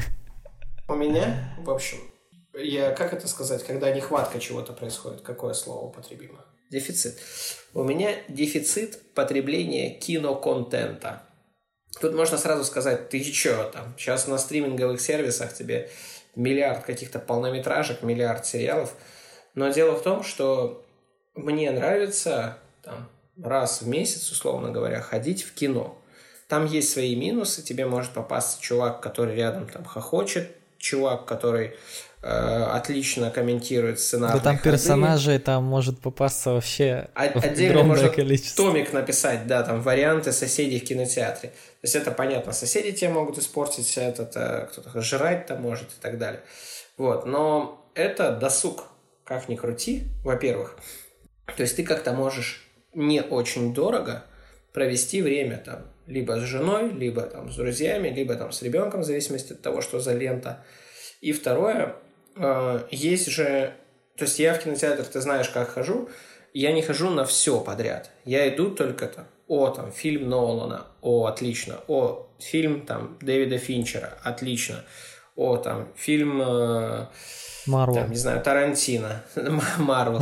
У меня, в общем... Я, как это сказать, когда нехватка чего-то происходит, какое слово употребимо? Дефицит. У меня дефицит потребления киноконтента. Тут можно сразу сказать, ты чё там, сейчас на стриминговых сервисах тебе миллиард каких-то полнометражек, миллиард сериалов. Но дело в том, что мне нравится там, раз в месяц, условно говоря, ходить в кино. Там есть свои минусы, тебе может попасться чувак, который рядом там хохочет, чувак, который э, отлично комментирует сценарные Да там ходы. персонажей там может попасться вообще отдельно можно количество. Томик написать, да, там варианты соседей в кинотеатре. То есть это понятно, соседи тебе могут испортить, этот, кто-то жрать там может и так далее. Вот, но это досуг, как ни крути, во-первых. То есть ты как-то можешь не очень дорого провести время там либо с женой, либо там с друзьями, либо там с ребенком, в зависимости от того, что за лента. И второе, э, есть же... То есть я в кинотеатр, ты знаешь, как хожу, я не хожу на все подряд. Я иду только там, о, там, фильм Нолана, о, отлично, о, фильм там Дэвида Финчера, отлично, о, там, фильм... Э, Марвел. Там, не знаю, Тарантино, Марвел,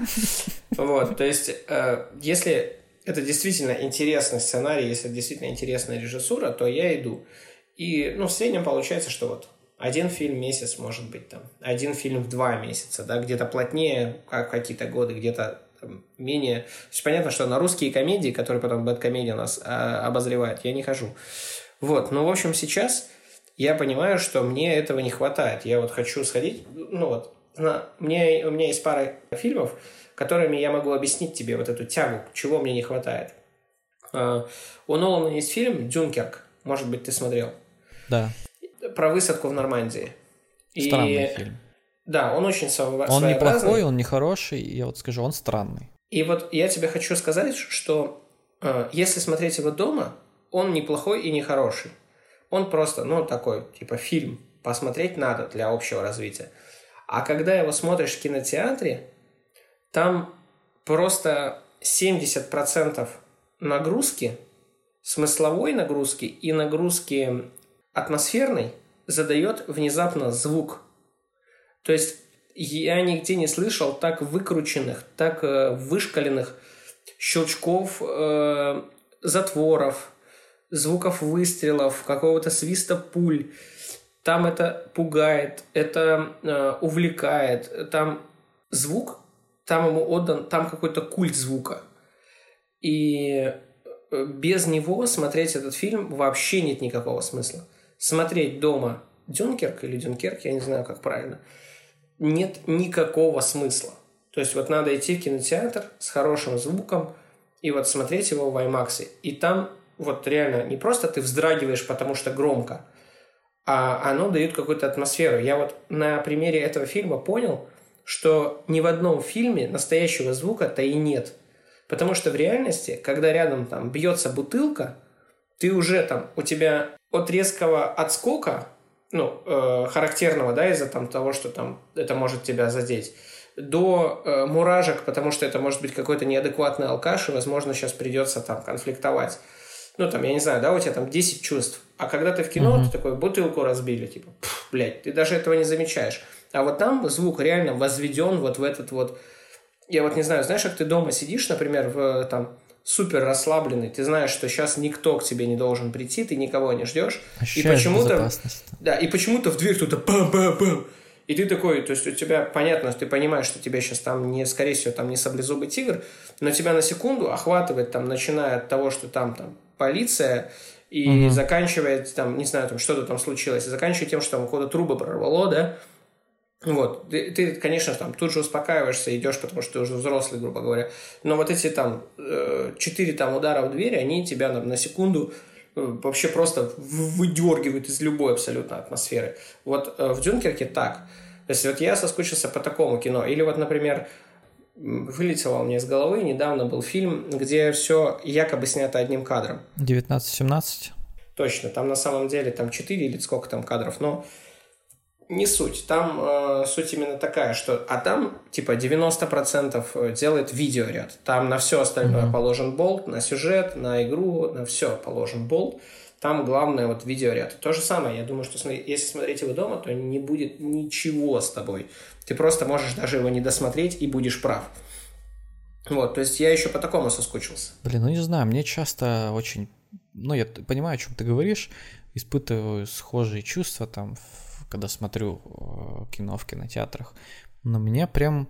да. Вот, то есть, э, если... это действительно интересный сценарий, если это действительно интересная режиссура, то я иду. И, ну, в среднем получается, что вот один фильм в месяц, может быть, там, один фильм в два месяца, да, где-то плотнее, как какие-то годы, где-то там, менее... То есть понятно, что на русские комедии, которые потом Бэдкомедиа нас а, обозревает, я не хожу. Вот, ну, в общем, сейчас я понимаю, что мне этого не хватает. Я вот хочу сходить, ну, вот, на... мне, у меня есть пара фильмов, которыми я могу объяснить тебе вот эту тягу, чего мне не хватает. Uh, у Нолана есть фильм «Дюнкерк», может быть, ты смотрел. Да. Про высадку в Нормандии. Странный и... фильм. Да, он очень своеобразный. Он не плохой, он не хороший, я вот скажу, он странный. И вот я тебе хочу сказать, что uh, если смотреть его дома, он не плохой и не хороший. Он просто, ну, такой, типа, фильм. посмотреть надо для общего развития. А когда его смотришь в кинотеатре, там просто семьдесят процентов нагрузки, смысловой нагрузки и нагрузки атмосферной задает внезапно звук. То есть я нигде не слышал так выкрученных, так э, вышкаленных щелчков, э, затворов, звуков выстрелов, какого-то свиста пуль. Там это пугает, это э, увлекает. Там звук, там ему отдан, там какой-то культ звука. И без него смотреть этот фильм вообще нет никакого смысла. Смотреть дома Дюнкерк или Дюнкерк, я не знаю, как правильно, нет никакого смысла. То есть вот надо идти в кинотеатр с хорошим звуком и вот смотреть его в IMAX. И там вот реально не просто ты вздрагиваешь, потому что громко, а оно дает какую-то атмосферу. Я вот на примере этого фильма понял, что ни в одном фильме настоящего звука-то и нет. Потому что в реальности, когда рядом там бьется бутылка, ты уже там, у тебя от резкого отскока, ну, э, характерного, да, из-за там того, что там это может тебя задеть, до э, муражек, потому что это может быть какой-то неадекватный алкаш, и, возможно, сейчас придется там конфликтовать. Ну, там, я не знаю, да, у тебя там десять чувств. А когда ты в кино, mm-hmm. ты такой, бутылку разбили, типа, пф, блядь, ты даже этого не замечаешь. А вот там звук реально возведен вот в этот вот... Я вот не знаю, знаешь, как ты дома сидишь, например, в, там, супер расслабленный, ты знаешь, что сейчас никто к тебе не должен прийти, ты никого не ждешь. Ощущаешь и почему-то, безопасность. Да, и почему-то в дверь кто-то пам-пам-пам. И ты такой, то есть у тебя, понятно, ты понимаешь, что тебе сейчас там, не, скорее всего, там не саблезубый тигр, но тебя на секунду охватывает, там, начиная от того, что там, там полиция, и угу. заканчивая, там, не знаю, там что-то там случилось, и заканчивая тем, что там куда-то трубы прорвало, да, вот, ты, ты, конечно, там тут же успокаиваешься, идешь, потому что ты уже взрослый, грубо говоря, но вот эти там четыре там удара в дверь, они тебя на, на секунду вообще просто выдергивают из любой абсолютно атмосферы. Вот в «Дюнкерке» так. То есть вот я соскучился по такому кино. Или вот, например, вылетело у меня из головы, недавно был фильм, где все якобы снято одним кадром. девятнадцать семнадцать? Точно, там на самом деле там четыре или сколько там кадров, но не суть. Там э, суть именно такая, что... А там типа девяносто процентов делает видеоряд. Там на все остальное mm-hmm. положен болт, на сюжет, на игру, на все положен болт. Там главное вот видеоряд. То же самое, я думаю, что если смотреть его дома, то не будет ничего с тобой. Ты просто можешь даже его не досмотреть и будешь прав. Вот, то есть я еще по такому соскучился. Блин, ну не знаю, мне часто очень... Ну, я понимаю, о чем ты говоришь, испытываю схожие чувства там, когда смотрю кино в кинотеатрах. Но меня прям...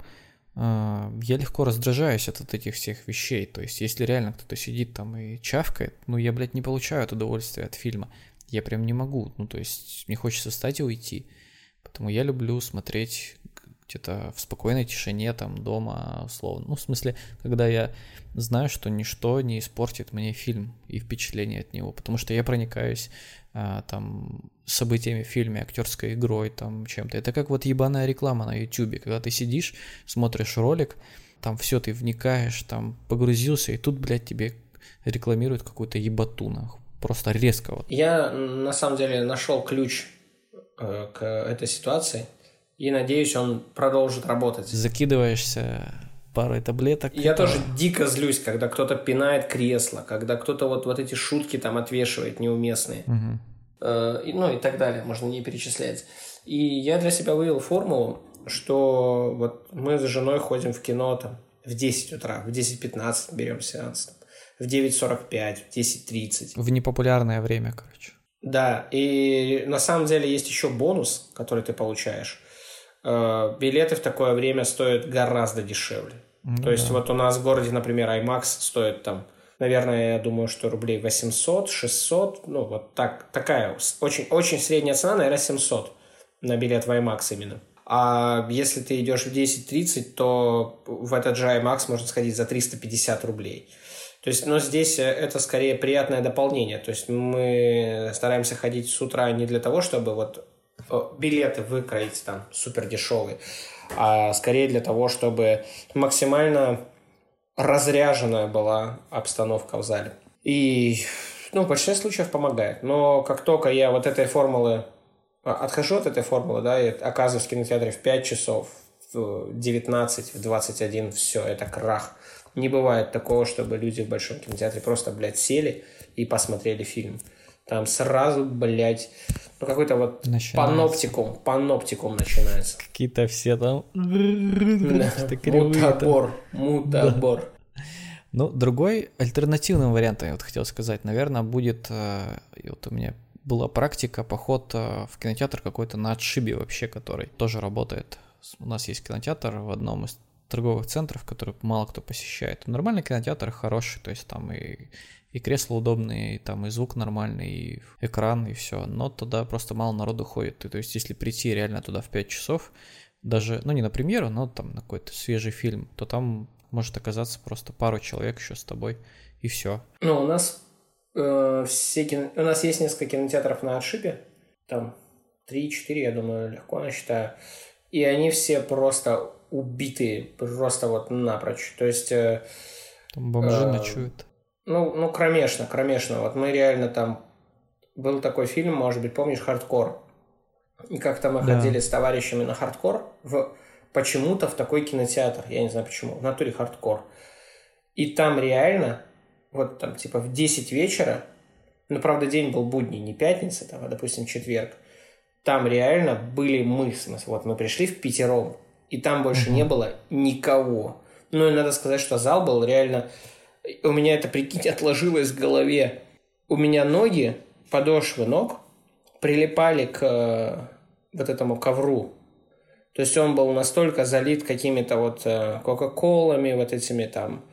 Я легко раздражаюсь от, от этих всех вещей. То есть, если реально кто-то сидит там и чавкает, ну, я, блядь, не получаю от удовольствия от фильма. Я прям не могу. Ну, то есть, мне хочется встать и уйти. Поэтому я люблю смотреть где-то в спокойной тишине, там, дома, условно. Ну, в смысле, когда я знаю, что ничто не испортит мне фильм и впечатление от него. Потому что я проникаюсь а, там событиями в фильме, актерской игрой, там, чем-то. Это как вот ебаная реклама на Ютубе, когда ты сидишь, смотришь ролик, там все, ты вникаешь, там, погрузился, и тут, блядь, тебе рекламируют какую-то ебату, нахуй. Просто резко вот. Я, на самом деле, нашел ключ э, к этой ситуации, и, надеюсь, он продолжит работать. Закидываешься парой таблеток. Я тоже дико злюсь, когда кто-то пинает кресло, когда кто-то вот, вот эти шутки там отвешивает неуместные. Угу. Э, ну и так далее, можно не перечислять. И я для себя вывел формулу, что вот мы с женой ходим в кино там в десять утра, в десять пятнадцать берем сеанс, там, в девять сорок пять, в десять тридцать. В непопулярное время, короче. Да, и на самом деле есть еще бонус, который ты получаешь. Билеты в такое время стоят гораздо дешевле. Mm-hmm. То есть вот у нас в городе, например, IMAX стоит там, наверное, я думаю, что рублей восемьсот, шестьсот, ну вот так, такая очень, очень средняя цена, наверное, семьсот на билет в IMAX именно. А если ты идешь в десять тридцать, то в этот же IMAX можно сходить за триста пятьдесят рублей. То есть, но здесь это скорее приятное дополнение. То есть мы стараемся ходить с утра не для того, чтобы вот билеты выкроить там супер дешевые, а скорее для того, чтобы максимально разряженная была обстановка в зале. И, ну, в большинстве случаев помогает. Но как только я вот этой формулы отхожу от этой формулы, да, и оказываюсь в кинотеатре в пять часов, в девятнадцать, в двадцать один, все, это крах. Не бывает такого, чтобы люди в большом кинотеатре просто, блядь, сели и посмотрели фильм. Там сразу, блядь, ну какой-то вот начинается. паноптикум, паноптикум начинается. Какие-то все там... Мутабор, мутабор. Ну, другой альтернативным вариантом, я вот хотел сказать, наверное, будет... Вот у меня была практика, поход в кинотеатр какой-то на отшибе вообще, который тоже работает. У нас есть кинотеатр в одном из торговых центров, который мало кто посещает. Нормальный кинотеатр хороший, то есть там и, и кресла удобные, и там и звук нормальный, и экран, и все. Но туда просто мало народу ходит. И, то есть если прийти реально туда в пять часов, даже, ну не на премьеру, но там на какой-то свежий фильм, то там может оказаться просто пару человек еще с тобой, и все. Ну, у нас э, все кино... у нас есть несколько кинотеатров на отшибе, там три-четыре, я думаю, легко насчитаю. И они все просто убитые, просто вот напрочь. То есть... Э, там бомжи э, ночуют. Ну, ну, кромешно, кромешно. Вот мы реально там... Был такой фильм, может быть, помнишь, «Хардкор». И как-то мы да. ходили с товарищами на «Хардкор» в... почему-то в такой кинотеатр. Я не знаю почему. В натуре «Хардкор». И там реально, вот там типа в десять вечера, ну, правда, день был будний, не пятница, там, а, допустим, четверг, там реально были мы, в смысле, вот мы пришли в пятером, и там больше uh-huh. не было никого. Ну, и надо сказать, что зал был реально... У меня это, прикиньте, отложилось в голове. У меня ноги, подошвы ног прилипали к вот этому ковру. То есть он был настолько залит какими-то вот кока-колами, вот этими там...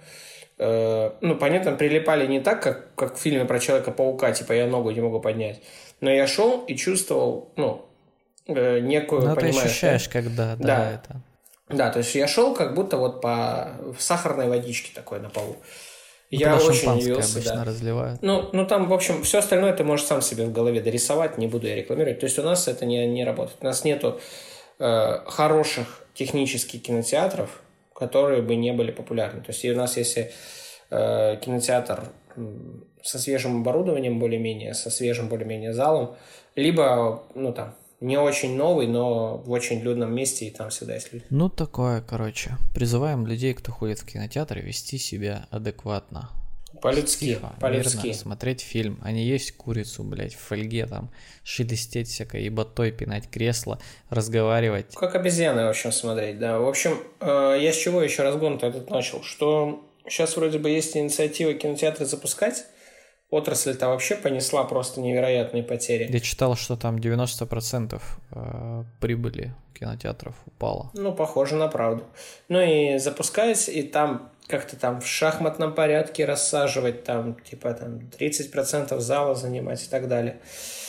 Э, ну, понятно, прилипали не так, как, как в фильме про Человека-паука, типа я ногу не могу поднять. Но я шел и чувствовал, ну, э, некую, ну, понимаешь... ты ощущаешь, да? когда, да, да, это... Да, то есть я шел как будто вот по сахарной водичке такой на полу. Ну, я очень удивился, обычно да. разливают. Ну, ну, там, в общем, все остальное ты можешь сам себе в голове дорисовать, не буду я рекламировать. То есть у нас это не, не работает. У нас нету э, хороших технических кинотеатров, которые бы не были популярны. То есть у нас есть э, кинотеатр со свежим оборудованием более-менее, со свежим более-менее залом, либо, ну, там, не очень новый, но в очень людном месте, и там всегда есть люди. Ну, такое, короче. Призываем людей, кто ходит в кинотеатр, вести себя адекватно. По-людски, Тихо, по-людски. Мирно смотреть фильм, а не есть курицу, блядь, в фольге там, шелестеть всякой еботой, пинать кресло, разговаривать. Как обезьяны, в общем, смотреть, да. В общем, я с чего еще разгон-то этот начал? Что сейчас вроде бы есть инициатива кинотеатры запускать. Отрасль-то вообще понесла просто невероятные потери. Я читал, что там девяносто процентов прибыли кинотеатров упало. Ну, похоже на правду. Ну и запускать, и там как-то там в шахматном порядке рассаживать, там типа там тридцать процентов зала занимать и так далее.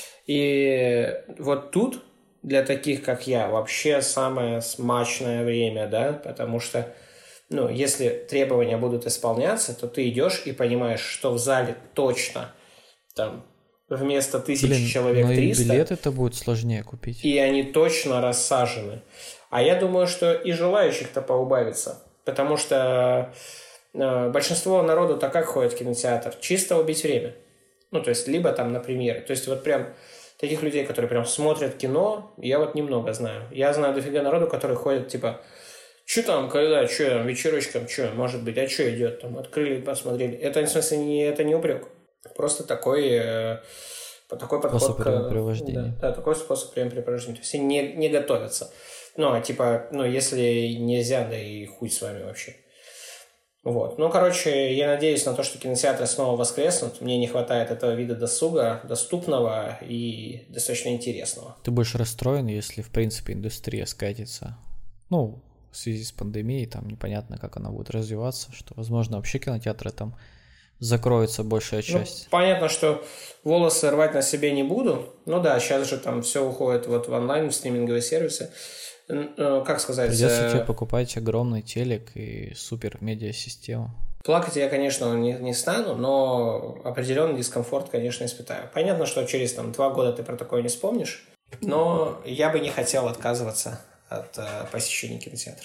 И вот тут для таких, как я, вообще самое смачное время, да, потому что ну, если требования будут исполняться, то ты идешь и понимаешь, что в зале точно там вместо тысячи Блин, человек но триста. И билеты-то будет сложнее купить. И они точно рассажены. А я думаю, что и желающих-то поубавится. Потому что э, большинство народу-то как ходит в кинотеатр? Чисто убить время. Ну, то есть, либо там на премьеры. То есть, вот прям таких людей, которые прям смотрят кино, я вот немного знаю. Я знаю дофига народу, которые ходят, типа... Что там, когда, что там, вечерочком, что, может быть, а что идет, там, открыли, посмотрели. Это, в смысле, не, это не упрек. Просто такой, э, такой подход. Способ времяпрепровождения. Да, да, такой способ времяпрепровождения. То есть, они не, не готовятся. Ну, а типа, ну, если нельзя, да и хуй с вами вообще. Вот. Ну, короче, я надеюсь на то, что кинотеатры снова воскреснут. Мне не хватает этого вида досуга, доступного и достаточно интересного. Ты будешь расстроен, если, в принципе, индустрия скатится. Ну, в связи с пандемией, там непонятно, как она будет развиваться, что, возможно, вообще кинотеатры там закроется большая часть. Ну, понятно, что волосы рвать на себе не буду. Ну да, сейчас же там все уходит вот в онлайн, в стриминговые сервисы. Как сказать? Придется тебе покупать огромный телек и супер медиасистему. Плакать я, конечно, не, не стану, но определенный дискомфорт, конечно, испытаю. Понятно, что через там, два года ты про такое не вспомнишь, но я бы не хотел отказываться от э, посещения кинотеатров.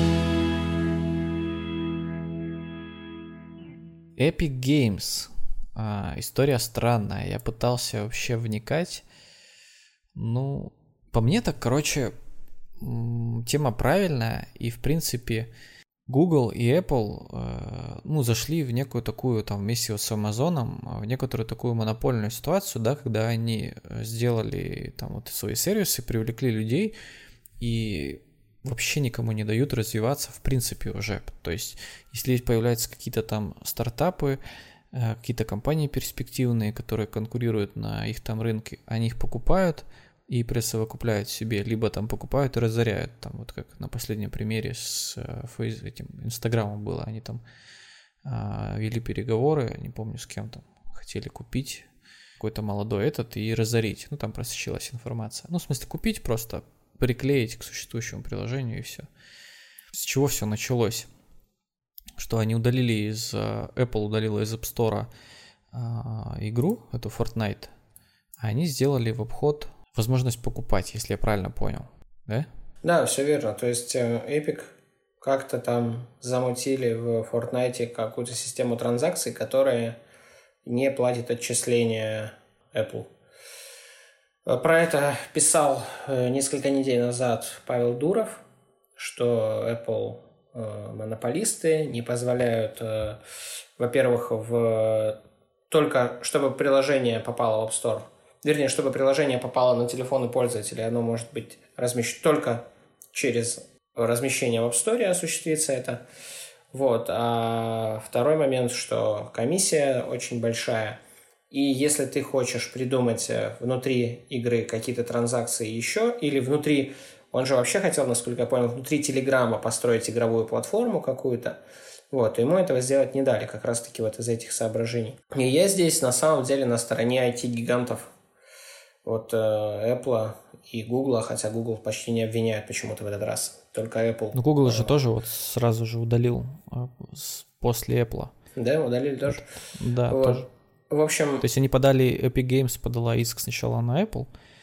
Epic Games А, история странная. Я пытался вообще вникать. Ну, по мне так, короче, тема правильная. И, в принципе, Google и Apple, э, ну, зашли в некую такую, там, вместе с Amazon, в некоторую такую монопольную ситуацию, да, когда они сделали, там, вот свои сервисы, привлекли людей и вообще никому не дают развиваться в принципе уже. То есть, если появляются какие-то там стартапы, какие-то компании перспективные, которые конкурируют на их там рынке, они их покупают и присовокупляют себе, либо там покупают и разоряют, там вот как на последнем примере с Фейс, этим Инстаграмом было, они там а, вели переговоры, не помню с кем там, хотели купить какой-то молодой этот и разорить, ну там просочилась информация, ну в смысле купить просто, приклеить к существующему приложению и все. С чего все началось? Что они удалили из, Apple удалила из App Store а, игру, эту Fortnite, а они сделали в обход возможность покупать, если я правильно понял, да? Да, все верно. То есть Epic как-то там замутили в Fortnite какую-то систему транзакций, которая не платит отчисления Apple. Про это писал несколько недель назад Павел Дуров, что Apple монополисты не позволяют, во-первых, в... только чтобы приложение попало в App Store, вернее, чтобы приложение попало на телефоны пользователей, оно может быть размещено только через размещение в App Store, осуществится это. Вот. А второй момент, что комиссия очень большая, и если ты хочешь придумать внутри игры какие-то транзакции еще, или внутри, он же вообще хотел, насколько я понял, внутри Телеграма построить игровую платформу какую-то, вот, ему этого сделать не дали, как раз-таки вот из этих соображений. И я здесь на самом деле на стороне ай ти-гигантов от э, Apple и Google, хотя Google почти не обвиняют почему-то в этот раз, только Apple. Ну, Google же тоже вот сразу же удалил после Apple. Да, удалили тоже? Да, вот. тоже. В общем... То есть они подали, Epic Games подала иск сначала на Apple,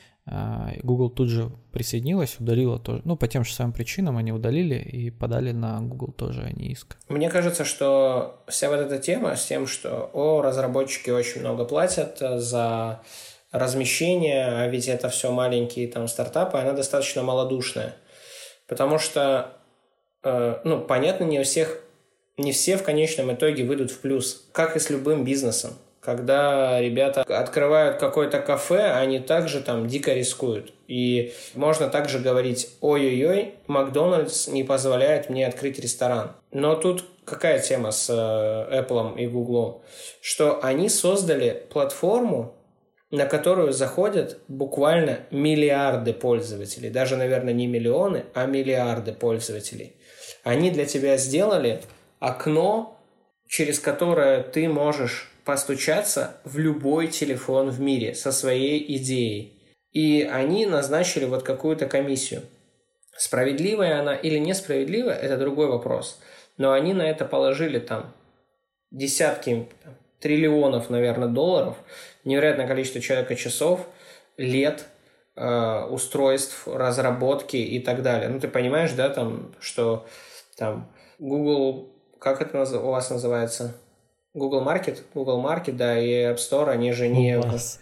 Google тут же присоединилась, удалила тоже. Ну, по тем же самым причинам они удалили и подали на Google тоже, а не иск. Мне кажется, что вся вот эта тема с тем, что о, разработчики очень много платят за размещение, а ведь это все маленькие там стартапы, она достаточно малодушная. Потому что, э, ну, понятно, не у всех, не все в конечном итоге выйдут в плюс, как и с любым бизнесом. Когда ребята открывают какое-то кафе, они также там дико рискуют. И можно также говорить: ой-ой-ой, Макдональдс не позволяет мне открыть ресторан. Но тут какая тема с Apple и Google? Что они создали платформу, на которую заходят буквально миллиарды пользователей. Даже, наверное, не миллионы, а миллиарды пользователей. Они для тебя сделали окно, через которое ты можешь постучаться в любой телефон в мире со своей идеей. И они назначили вот какую-то комиссию. Справедливая она или несправедливая – это другой вопрос. Но они на это положили там десятки, триллионов, наверное, долларов, невероятное количество человека-часов, лет, э, устройств, разработки и так далее. Ну, ты понимаешь, да, там, что там Google, как это у вас называется? Google Market, Google Market, да, и App Store, они же не,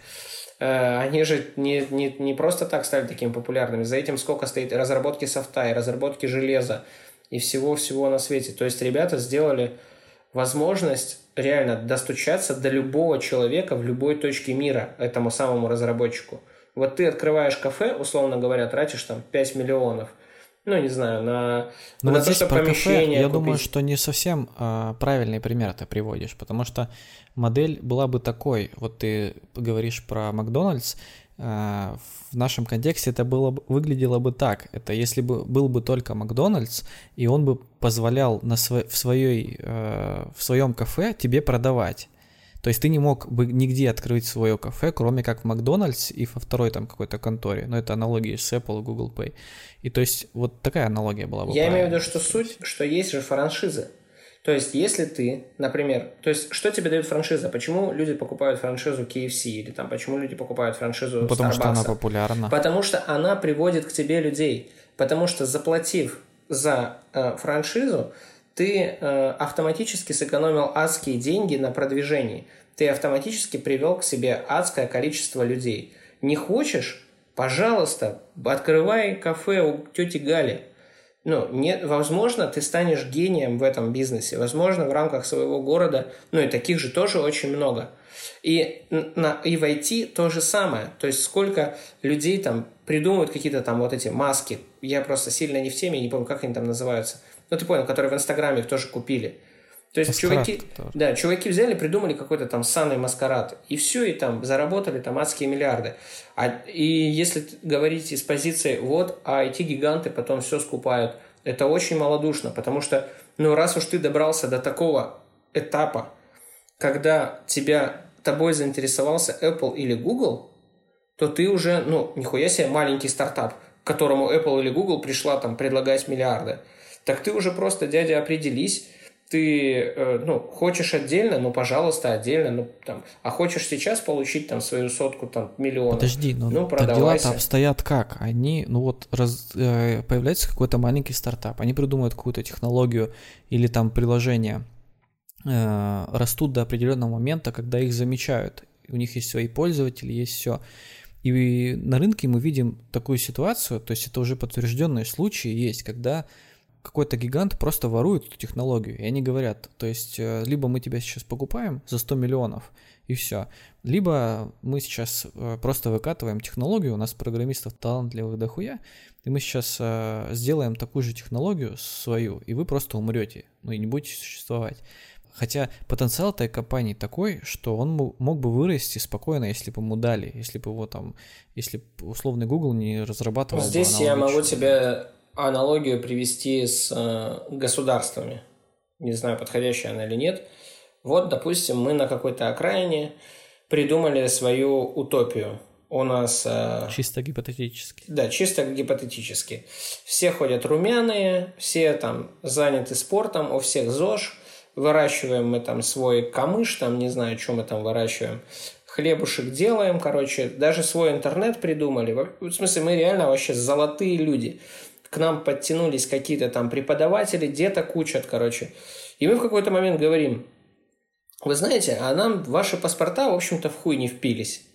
э, они же не, не, не просто так стали такими популярными. За этим сколько стоит разработки софта, и разработки железа, и всего-всего на свете. То есть ребята сделали возможность реально достучаться до любого человека в любой точке мира, этому самому разработчику. Вот ты открываешь кафе, условно говоря, тратишь там пять миллионов, ну, не знаю, на, Но на вот то, здесь что про помещение кафе, я купить. думаю, что не совсем а, правильный пример ты приводишь, потому что модель была бы такой, вот ты говоришь про Макдональдс, а, в нашем контексте это было бы, выглядело бы так, это если бы был бы только Макдональдс, и он бы позволял на сво, в, своей, а, в своем кафе тебе продавать. То есть ты не мог бы нигде открыть свое кафе, кроме как в Макдональдс и во второй там какой-то конторе. Но это аналогии с Apple и Google Pay. И то есть вот такая аналогия была бы. Я имею в виду, что суть, что есть же франшизы. То есть если ты, например, то есть что тебе дает франшиза? Почему люди покупают франшизу кей эф си или там почему люди покупают франшизу Starbucks? Потому что она популярна. Потому что она приводит к тебе людей. Потому что заплатив за э, франшизу, ты э, автоматически сэкономил адские деньги на продвижении. ты автоматически привел к себе адское количество людей. Не хочешь? Пожалуйста, открывай кафе у тети Гали. Ну, нет, возможно, ты станешь гением в этом бизнесе. Возможно, в рамках своего города, ну и таких же тоже очень много. И, на, и в ай ти то же самое. То есть сколько людей там придумывают какие-то там вот эти маски. Я просто сильно не в теме, не помню, как они там называются. Ну, ты понял, которые в Инстаграме их тоже купили. То есть маскарад, чуваки, тоже. да, чуваки взяли, придумали какой-то там ссаный маскарад. И все, и там заработали там адские миллиарды. А, и если говорить из позиции, вот, а ай ти-гиганты потом все скупают, это очень малодушно. Потому что, ну, раз уж ты добрался до такого этапа, когда тебя, тобой заинтересовался Apple или Google, то ты уже, ну, нихуя себе маленький стартап, к которому Apple или Google пришла там предлагать миллиарды. Так ты уже просто, дядя, определись, ты, э, ну, хочешь отдельно, ну, пожалуйста, отдельно, ну, там, а хочешь сейчас получить там свою сотку, там, миллиона, Подожди, но ну, так дела-то обстоят как? Они, ну, вот, раз, э, появляется какой-то маленький стартап, они придумывают какую-то технологию или там приложение, э, растут до определенного момента, когда их замечают, у них есть свои пользователи, есть все. И на рынке мы видим такую ситуацию, то есть это уже подтвержденные случаи есть, когда какой-то гигант просто ворует эту технологию, и они говорят, то есть либо мы тебя сейчас покупаем за сто миллионов, и все, либо мы сейчас просто выкатываем технологию, у нас программистов талантливых дохуя, и мы сейчас сделаем такую же технологию свою, и вы просто умрете, ну и не будете существовать. Хотя потенциал этой компании такой, что он мог бы вырасти спокойно, если бы ему дали, если бы его там, если бы условный Google не разрабатывал. Здесь я могу тебе аналогию привести с э, государствами. Не знаю, подходящая она или нет. Вот, допустим, мы на какой-то окраине придумали свою утопию. У нас... Э, чисто гипотетически. Да, чисто гипотетически. Все ходят румяные, все там заняты спортом, у всех ЗОЖ. Выращиваем мы там свой камыш, там не знаю, что мы там выращиваем. Хлебушек делаем, короче. Даже свой интернет придумали. В смысле, мы реально вообще золотые люди. К нам подтянулись какие-то там преподаватели, деток учат, короче. И мы в какой-то момент говорим, вы знаете, а нам ваши паспорта, в общем-то, в хуй не впились.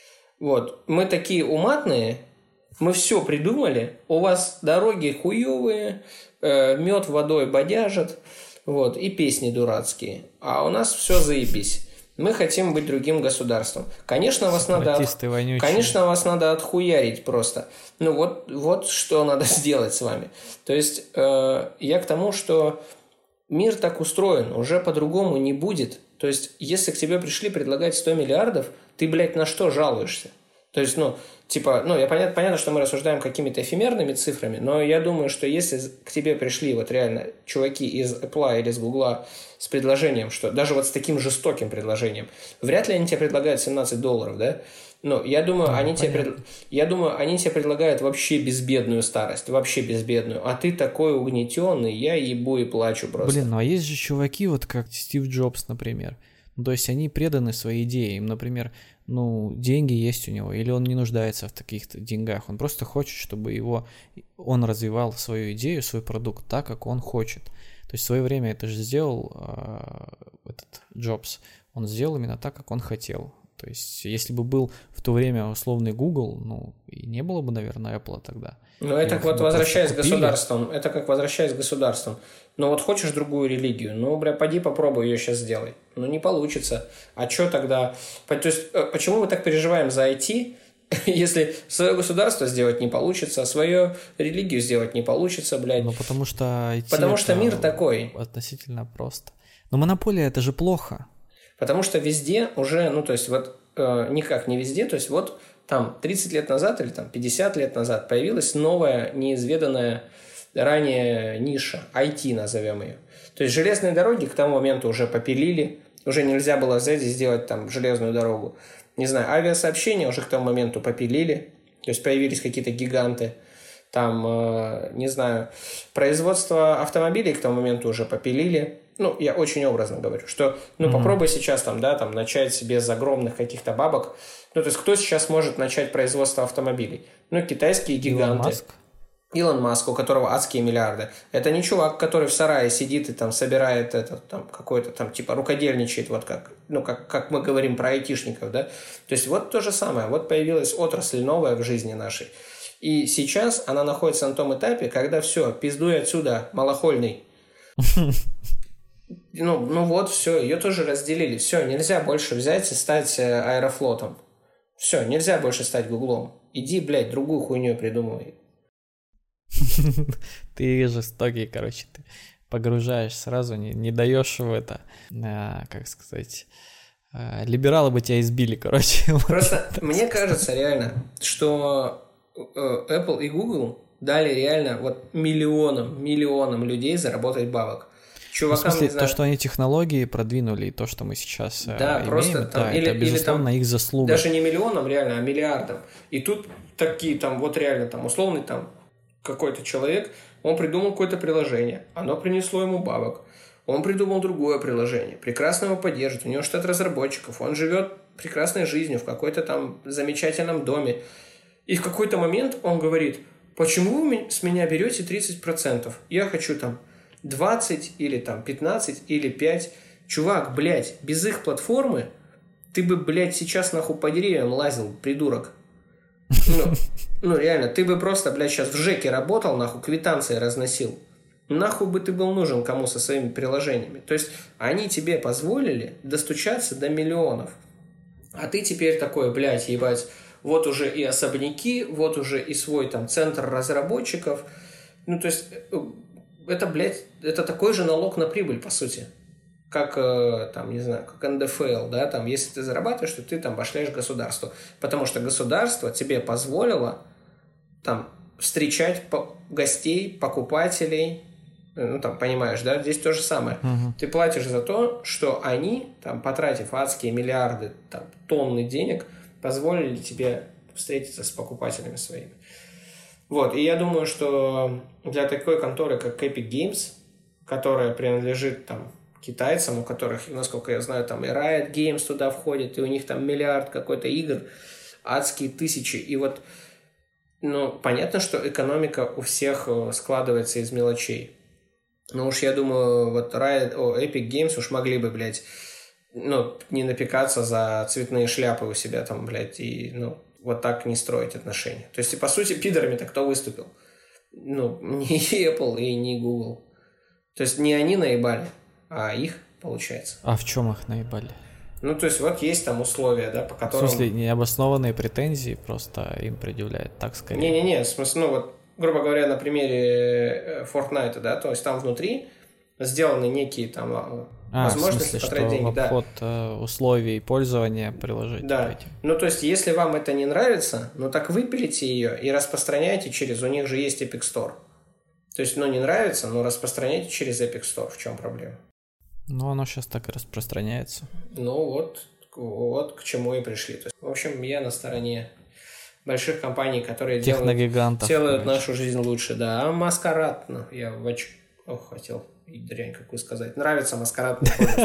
Вот. Мы такие уматные, мы все придумали, у вас дороги хуевые, э, мед водой бодяжат, вот, и песни дурацкие. А у нас все заебись. Мы хотим быть другим государством. Конечно, вас надо, от... Конечно, вас надо отхуярить просто. Ну вот, вот что надо сделать с вами. То есть э, я к тому, что мир так устроен, уже по-другому не будет. То есть если к тебе пришли предлагать сто миллиардов, ты, блядь, на что жалуешься? То есть, ну, типа, ну, я понятно, понятно, что мы рассуждаем какими-то эфемерными цифрами, но я думаю, что если к тебе пришли вот реально чуваки из Apple или из Google с предложением, что даже вот с таким жестоким предложением, вряд ли они тебе предлагают семнадцать долларов, да? Но я думаю, да, они тебе пред... я думаю, они тебе предлагают вообще безбедную старость, вообще безбедную, а ты такой угнетенный, я ебу и плачу просто. Блин, ну а есть же чуваки, вот как Стив Джобс, например. Ну, то есть они преданы своей идее. Им, например, ну, деньги есть у него, или он не нуждается в таких деньгах. Он просто хочет, чтобы его, он развивал свою идею, свой продукт так, как он хочет. То есть в свое время это же сделал э, этот Джобс. Он сделал именно так, как он хотел. То есть если бы был в то время условный Google, ну, и не было бы, наверное, Apple тогда. Ну, это как вот возвращаясь к государствам. Это как возвращаясь к государствам. Ну, вот хочешь другую религию, ну, бля, поди попробуй ее сейчас сделай. Ну, не получится. А что тогда? То есть, почему мы так переживаем за ай ти, если свое государство сделать не получится, а свою религию сделать не получится, блядь? Ну, потому что ай ти Потому что мир такой. Относительно просто. Но монополия – это же плохо. Потому что везде уже, ну, то есть, вот э, никак не везде, то есть, вот там тридцать лет назад или там пятьдесят лет назад появилась новая, неизведанная ранее ниша, ай ти назовем ее. То есть железные дороги к тому моменту уже попилили, уже нельзя было взять и сделать там железную дорогу. Не знаю, авиасообщения уже к тому моменту попилили, то есть появились какие-то гиганты. Там, э, не знаю, производство автомобилей к тому моменту уже попилили. Ну, я очень образно говорю, что, ну, mm-hmm. попробуй сейчас там, да, там, начать без огромных каких-то бабок. Ну, то есть кто сейчас может начать производство автомобилей? Ну, китайские гиганты. Илон Маск, у которого адские миллиарды, это не чувак, который в сарае сидит и там собирает этот, там, какой-то там, типа, рукодельничает, вот как, ну, как, как мы говорим про айтишников, да. То есть вот то же самое, вот появилась отрасль новая в жизни нашей. И сейчас она находится на том этапе, когда все, пиздуй отсюда, малохольный. Ну, ну вот, все, ее тоже разделили. Все, нельзя больше взять и стать Аэрофлотом. Все, нельзя больше стать Гуглом. Иди, блядь, другую хуйню придумывай. Ты жестокий, короче, ты погружаешь сразу, не, не даешь в это, а, как сказать, а, либералы бы тебя избили, короче. Просто мне кажется реально, что Apple и Google дали реально вот миллионам, миллионам людей заработать бабок. Чувакам, в смысле, то, что они технологии продвинули, и то, что мы сейчас да, имеем, просто, там, да, или, это, безусловно, или там, их заслуга. Даже не миллионам реально, а миллиардам. И тут такие там, вот реально, там, условный там какой-то человек, он придумал какое-то приложение, оно принесло ему бабок. Он придумал другое приложение, прекрасно его поддерживает, у него штат разработчиков, он живет прекрасной жизнью в какой-то там замечательном доме. И в какой-то момент он говорит: почему вы с меня берете тридцать процентов? Я хочу там двадцать или там пятнадцать или пять. Чувак, блядь, без их платформы ты бы, блядь, сейчас нахуй по деревьям лазил, придурок. Ну, ну реально, ты бы просто, блядь, сейчас в ЖЭКе работал, нахуй, квитанции разносил. Нахуй бы ты был нужен кому со своими приложениями. То есть они тебе позволили достучаться до миллионов. А ты теперь такой, блядь, ебать, вот уже и особняки, вот уже и свой там центр разработчиков. Ну, то есть это, блядь, это такой же налог на прибыль, по сути. Как, там, не знаю, как эн дэ эф эл, да, там, если ты зарабатываешь, то ты там башляешь государству. Потому что государство тебе позволило там встречать гостей, покупателей, ну, там, понимаешь, да, здесь то же самое. Uh-huh. Ты платишь за то, что они, там, потратив адские миллиарды, там, тонны денег, позволили тебе встретиться с покупателями своими. Вот, и я думаю, что для такой конторы, как Epic Games, которая принадлежит, там, китайцам, у которых, насколько я знаю, там и Riot Games туда входит, и у них там миллиард какой-то игр, адские тысячи, и вот, ну, понятно, что экономика у всех складывается из мелочей. Но уж я думаю, вот Riot, о, Epic Games уж могли бы, блядь, ну, не напекаться за цветные шляпы у себя там, блядь, и, ну, вот так не строить отношения. То есть, и по сути, пидорами-то кто выступил? Ну, не Apple и не Google. То есть, не они наебали, а их, получается. А в чем их наебали? Ну, то есть, вот есть там условия, да, по которым... В смысле, необоснованные претензии просто им предъявляют, так скорее? Не-не-не, в смысле, ну, вот, грубо говоря, на примере Fortnite, да, то есть, там внутри сделаны некие там а, возможности в смысле, потратить деньги. В обход да. условий пользования приложить. Да, эти. Ну, то есть, если вам это не нравится, ну, так выпилите ее и распространяйте через... У них же есть Epic Store. То есть, ну, не нравится, но распространяйте через Epic Store. В чем проблема? Ну, оно сейчас так и распространяется. Ну, вот, вот к чему и пришли. То есть, в общем, я на стороне больших компаний, которые делают, делают нашу жизнь лучше. Да, а маскарад, ну, я в оч... Ох, хотел и дрянь какую сказать. Нравится маскарад.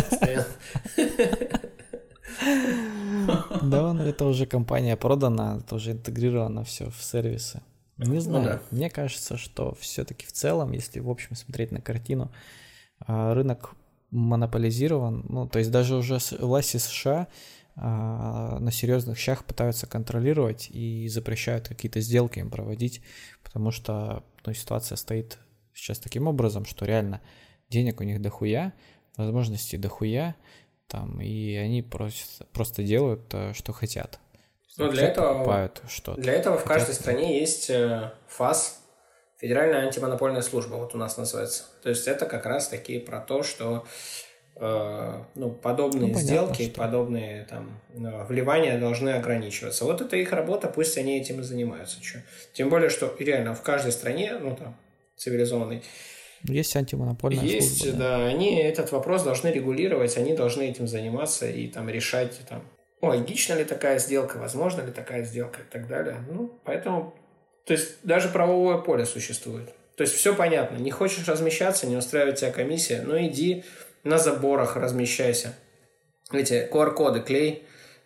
Да, ну это уже компания продана, это уже интегрировано все в сервисы. Не знаю, ну, да. Мне кажется, что все-таки в целом, если в общем смотреть на картину, рынок монополизирован, ну, то есть даже уже власти США а, на серьезных щах пытаются контролировать и запрещают какие-то сделки им проводить, потому что ну, ситуация стоит сейчас таким образом, что реально денег у них дохуя, возможностей дохуя, там, и они просто, просто делают, что хотят. Ну, для этого, что-то. Для этого в каждой стране есть ФАС, Федеральная антимонопольная служба, вот у нас называется. То есть это как раз таки про то, что э, ну, подобные ну, сделки, понятно, что... подобные там, вливания должны ограничиваться. Вот это их работа, пусть они этим и занимаются. Чё. Тем более, что реально в каждой стране, ну там, цивилизованной, есть антимонопольная есть, служба. Да, да, они этот вопрос должны регулировать, они должны этим заниматься и там решать, там, логична ли такая сделка, возможно ли такая сделка и так далее. Ну, поэтому... То есть даже правовое поле существует. То есть все понятно. Не хочешь размещаться, не устраивает тебя комиссия, ну иди на заборах размещайся. Эти ку ар-коды клей,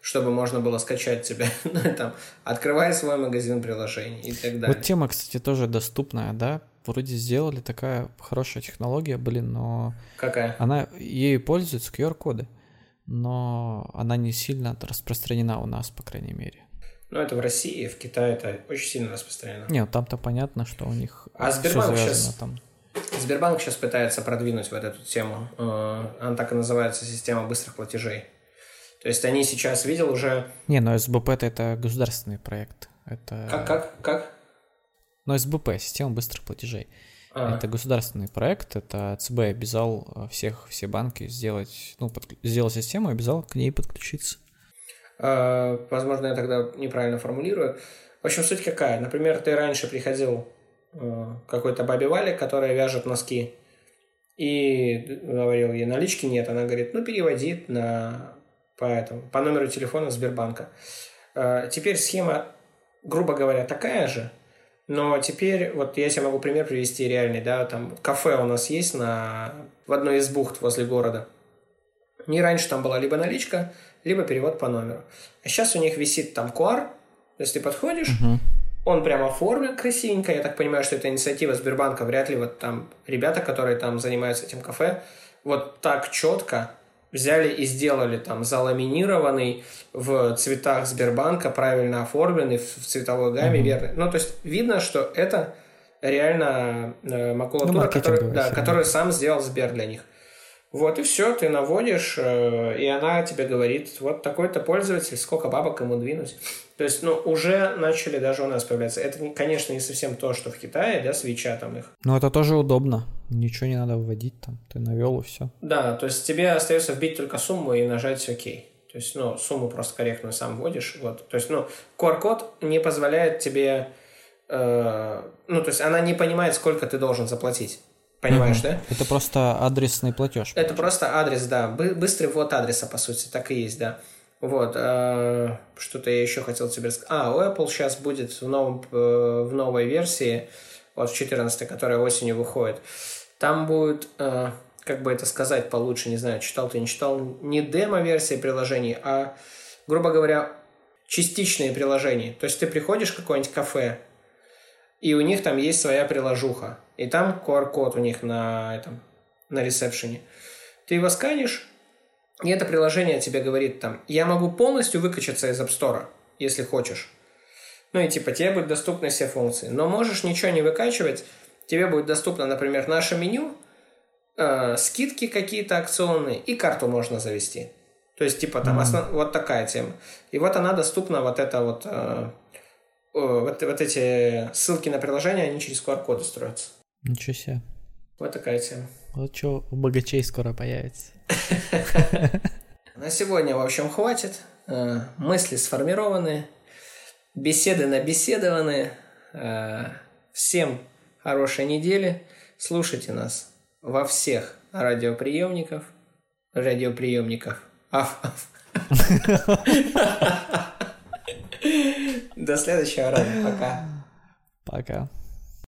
чтобы можно было скачать тебя. Ну, там, открывай свой магазин приложений и так далее. Вот тема, кстати, тоже доступная, да? Вроде сделали такая хорошая технология, блин, но... Какая? Она, ею пользуются ку ар-коды, но она не сильно распространена у нас, по крайней мере. Ну, это в России, в Китае это очень сильно распространено. Нет, там-то понятно, что у них а Сбербанк сейчас, там. Сбербанк сейчас пытается продвинуть вот эту тему. Она так и называется, система быстрых платежей. То есть они сейчас, видел, уже... Не, но эс бэ пэ это государственный проект. Это... Как, как, как? Но эс бэ пэ, система быстрых платежей. А. Это государственный проект, это ЦБ обязал всех, все банки сделать, ну, под... сделал систему, обязал к ней подключиться. А, возможно, я тогда неправильно формулирую. В общем, суть какая? Например, ты раньше приходил к какой-то бабе Вале, которая вяжет носки, и говорил ей, налички нет. Она говорит, ну, переводи на... По, этому, по номеру телефона Сбербанка. Теперь схема, грубо говоря, такая же, но теперь, вот я тебе могу пример привести реальный, да, там кафе у нас есть на, в одной из бухт возле города. И раньше там была либо наличка, либо перевод по номеру. А сейчас у них висит там ку ар, то есть ты подходишь, uh-huh. он прямо оформлен красивенько, я так понимаю, что это инициатива Сбербанка, вряд ли вот там ребята, которые там занимаются этим кафе, вот так четко взяли и сделали там заламинированный в цветах Сбербанка, правильно оформленный, в цветовой гамме, mm-hmm. верный. Ну, то есть видно, что это реально э, макулатура, ну, который, да, которую сам сделал Сбер для них. Вот, и все, ты наводишь, э, и она тебе говорит, вот такой-то пользователь, сколько бабок ему двинуть. То есть, ну, уже начали даже у нас появляться. Это, конечно, не совсем то, что в Китае, да, с Вича там их. Но это тоже удобно. Ничего не надо вводить там. Ты навел и все. Да, то есть тебе остается вбить только сумму и нажать ОК. То есть, ну, сумму просто корректную сам вводишь. Вот. То есть, ну, ку ар-код не позволяет тебе... Э, ну, то есть она не понимает, сколько ты должен заплатить. Понимаешь, угу. да? Это просто адресный платеж. Это просто адрес, да. Быстрый ввод адреса, по сути, так и есть, да. Вот, э, что-то я еще хотел тебе рассказать. А, у Apple сейчас будет в, новом, э, в новой версии, вот в четырнадцатой, которая осенью выходит, там будет, э, как бы это сказать получше, не знаю, читал ты, не читал, не демо-версия приложений, а, грубо говоря, частичные приложения. То есть ты приходишь в какое-нибудь кафе, и у них там есть своя приложуха, и там ку ар-код у них на, этом, на ресепшене. Ты его сканишь, и это приложение тебе говорит там, я могу полностью выкачаться из App Store, если хочешь. Ну и типа тебе будут доступны все функции. Но можешь ничего не выкачивать, тебе будет доступно, например, наше меню, э, скидки какие-то акционные, и карту можно завести. То есть типа там основ... вот такая тема. И вот она доступна, вот это вот, э, э, вот, вот эти ссылки на приложение, они через ку ар-коды строятся. Ничего себе. Вот такая тема. Вот что у богачей скоро появится. На сегодня, в общем, хватит. Мысли сформированы, беседы набеседованы. Всем хорошей недели. Слушайте нас во всех радиоприемниках. Радиоприемников. Аф-аф. До следующего раза. Пока. Пока.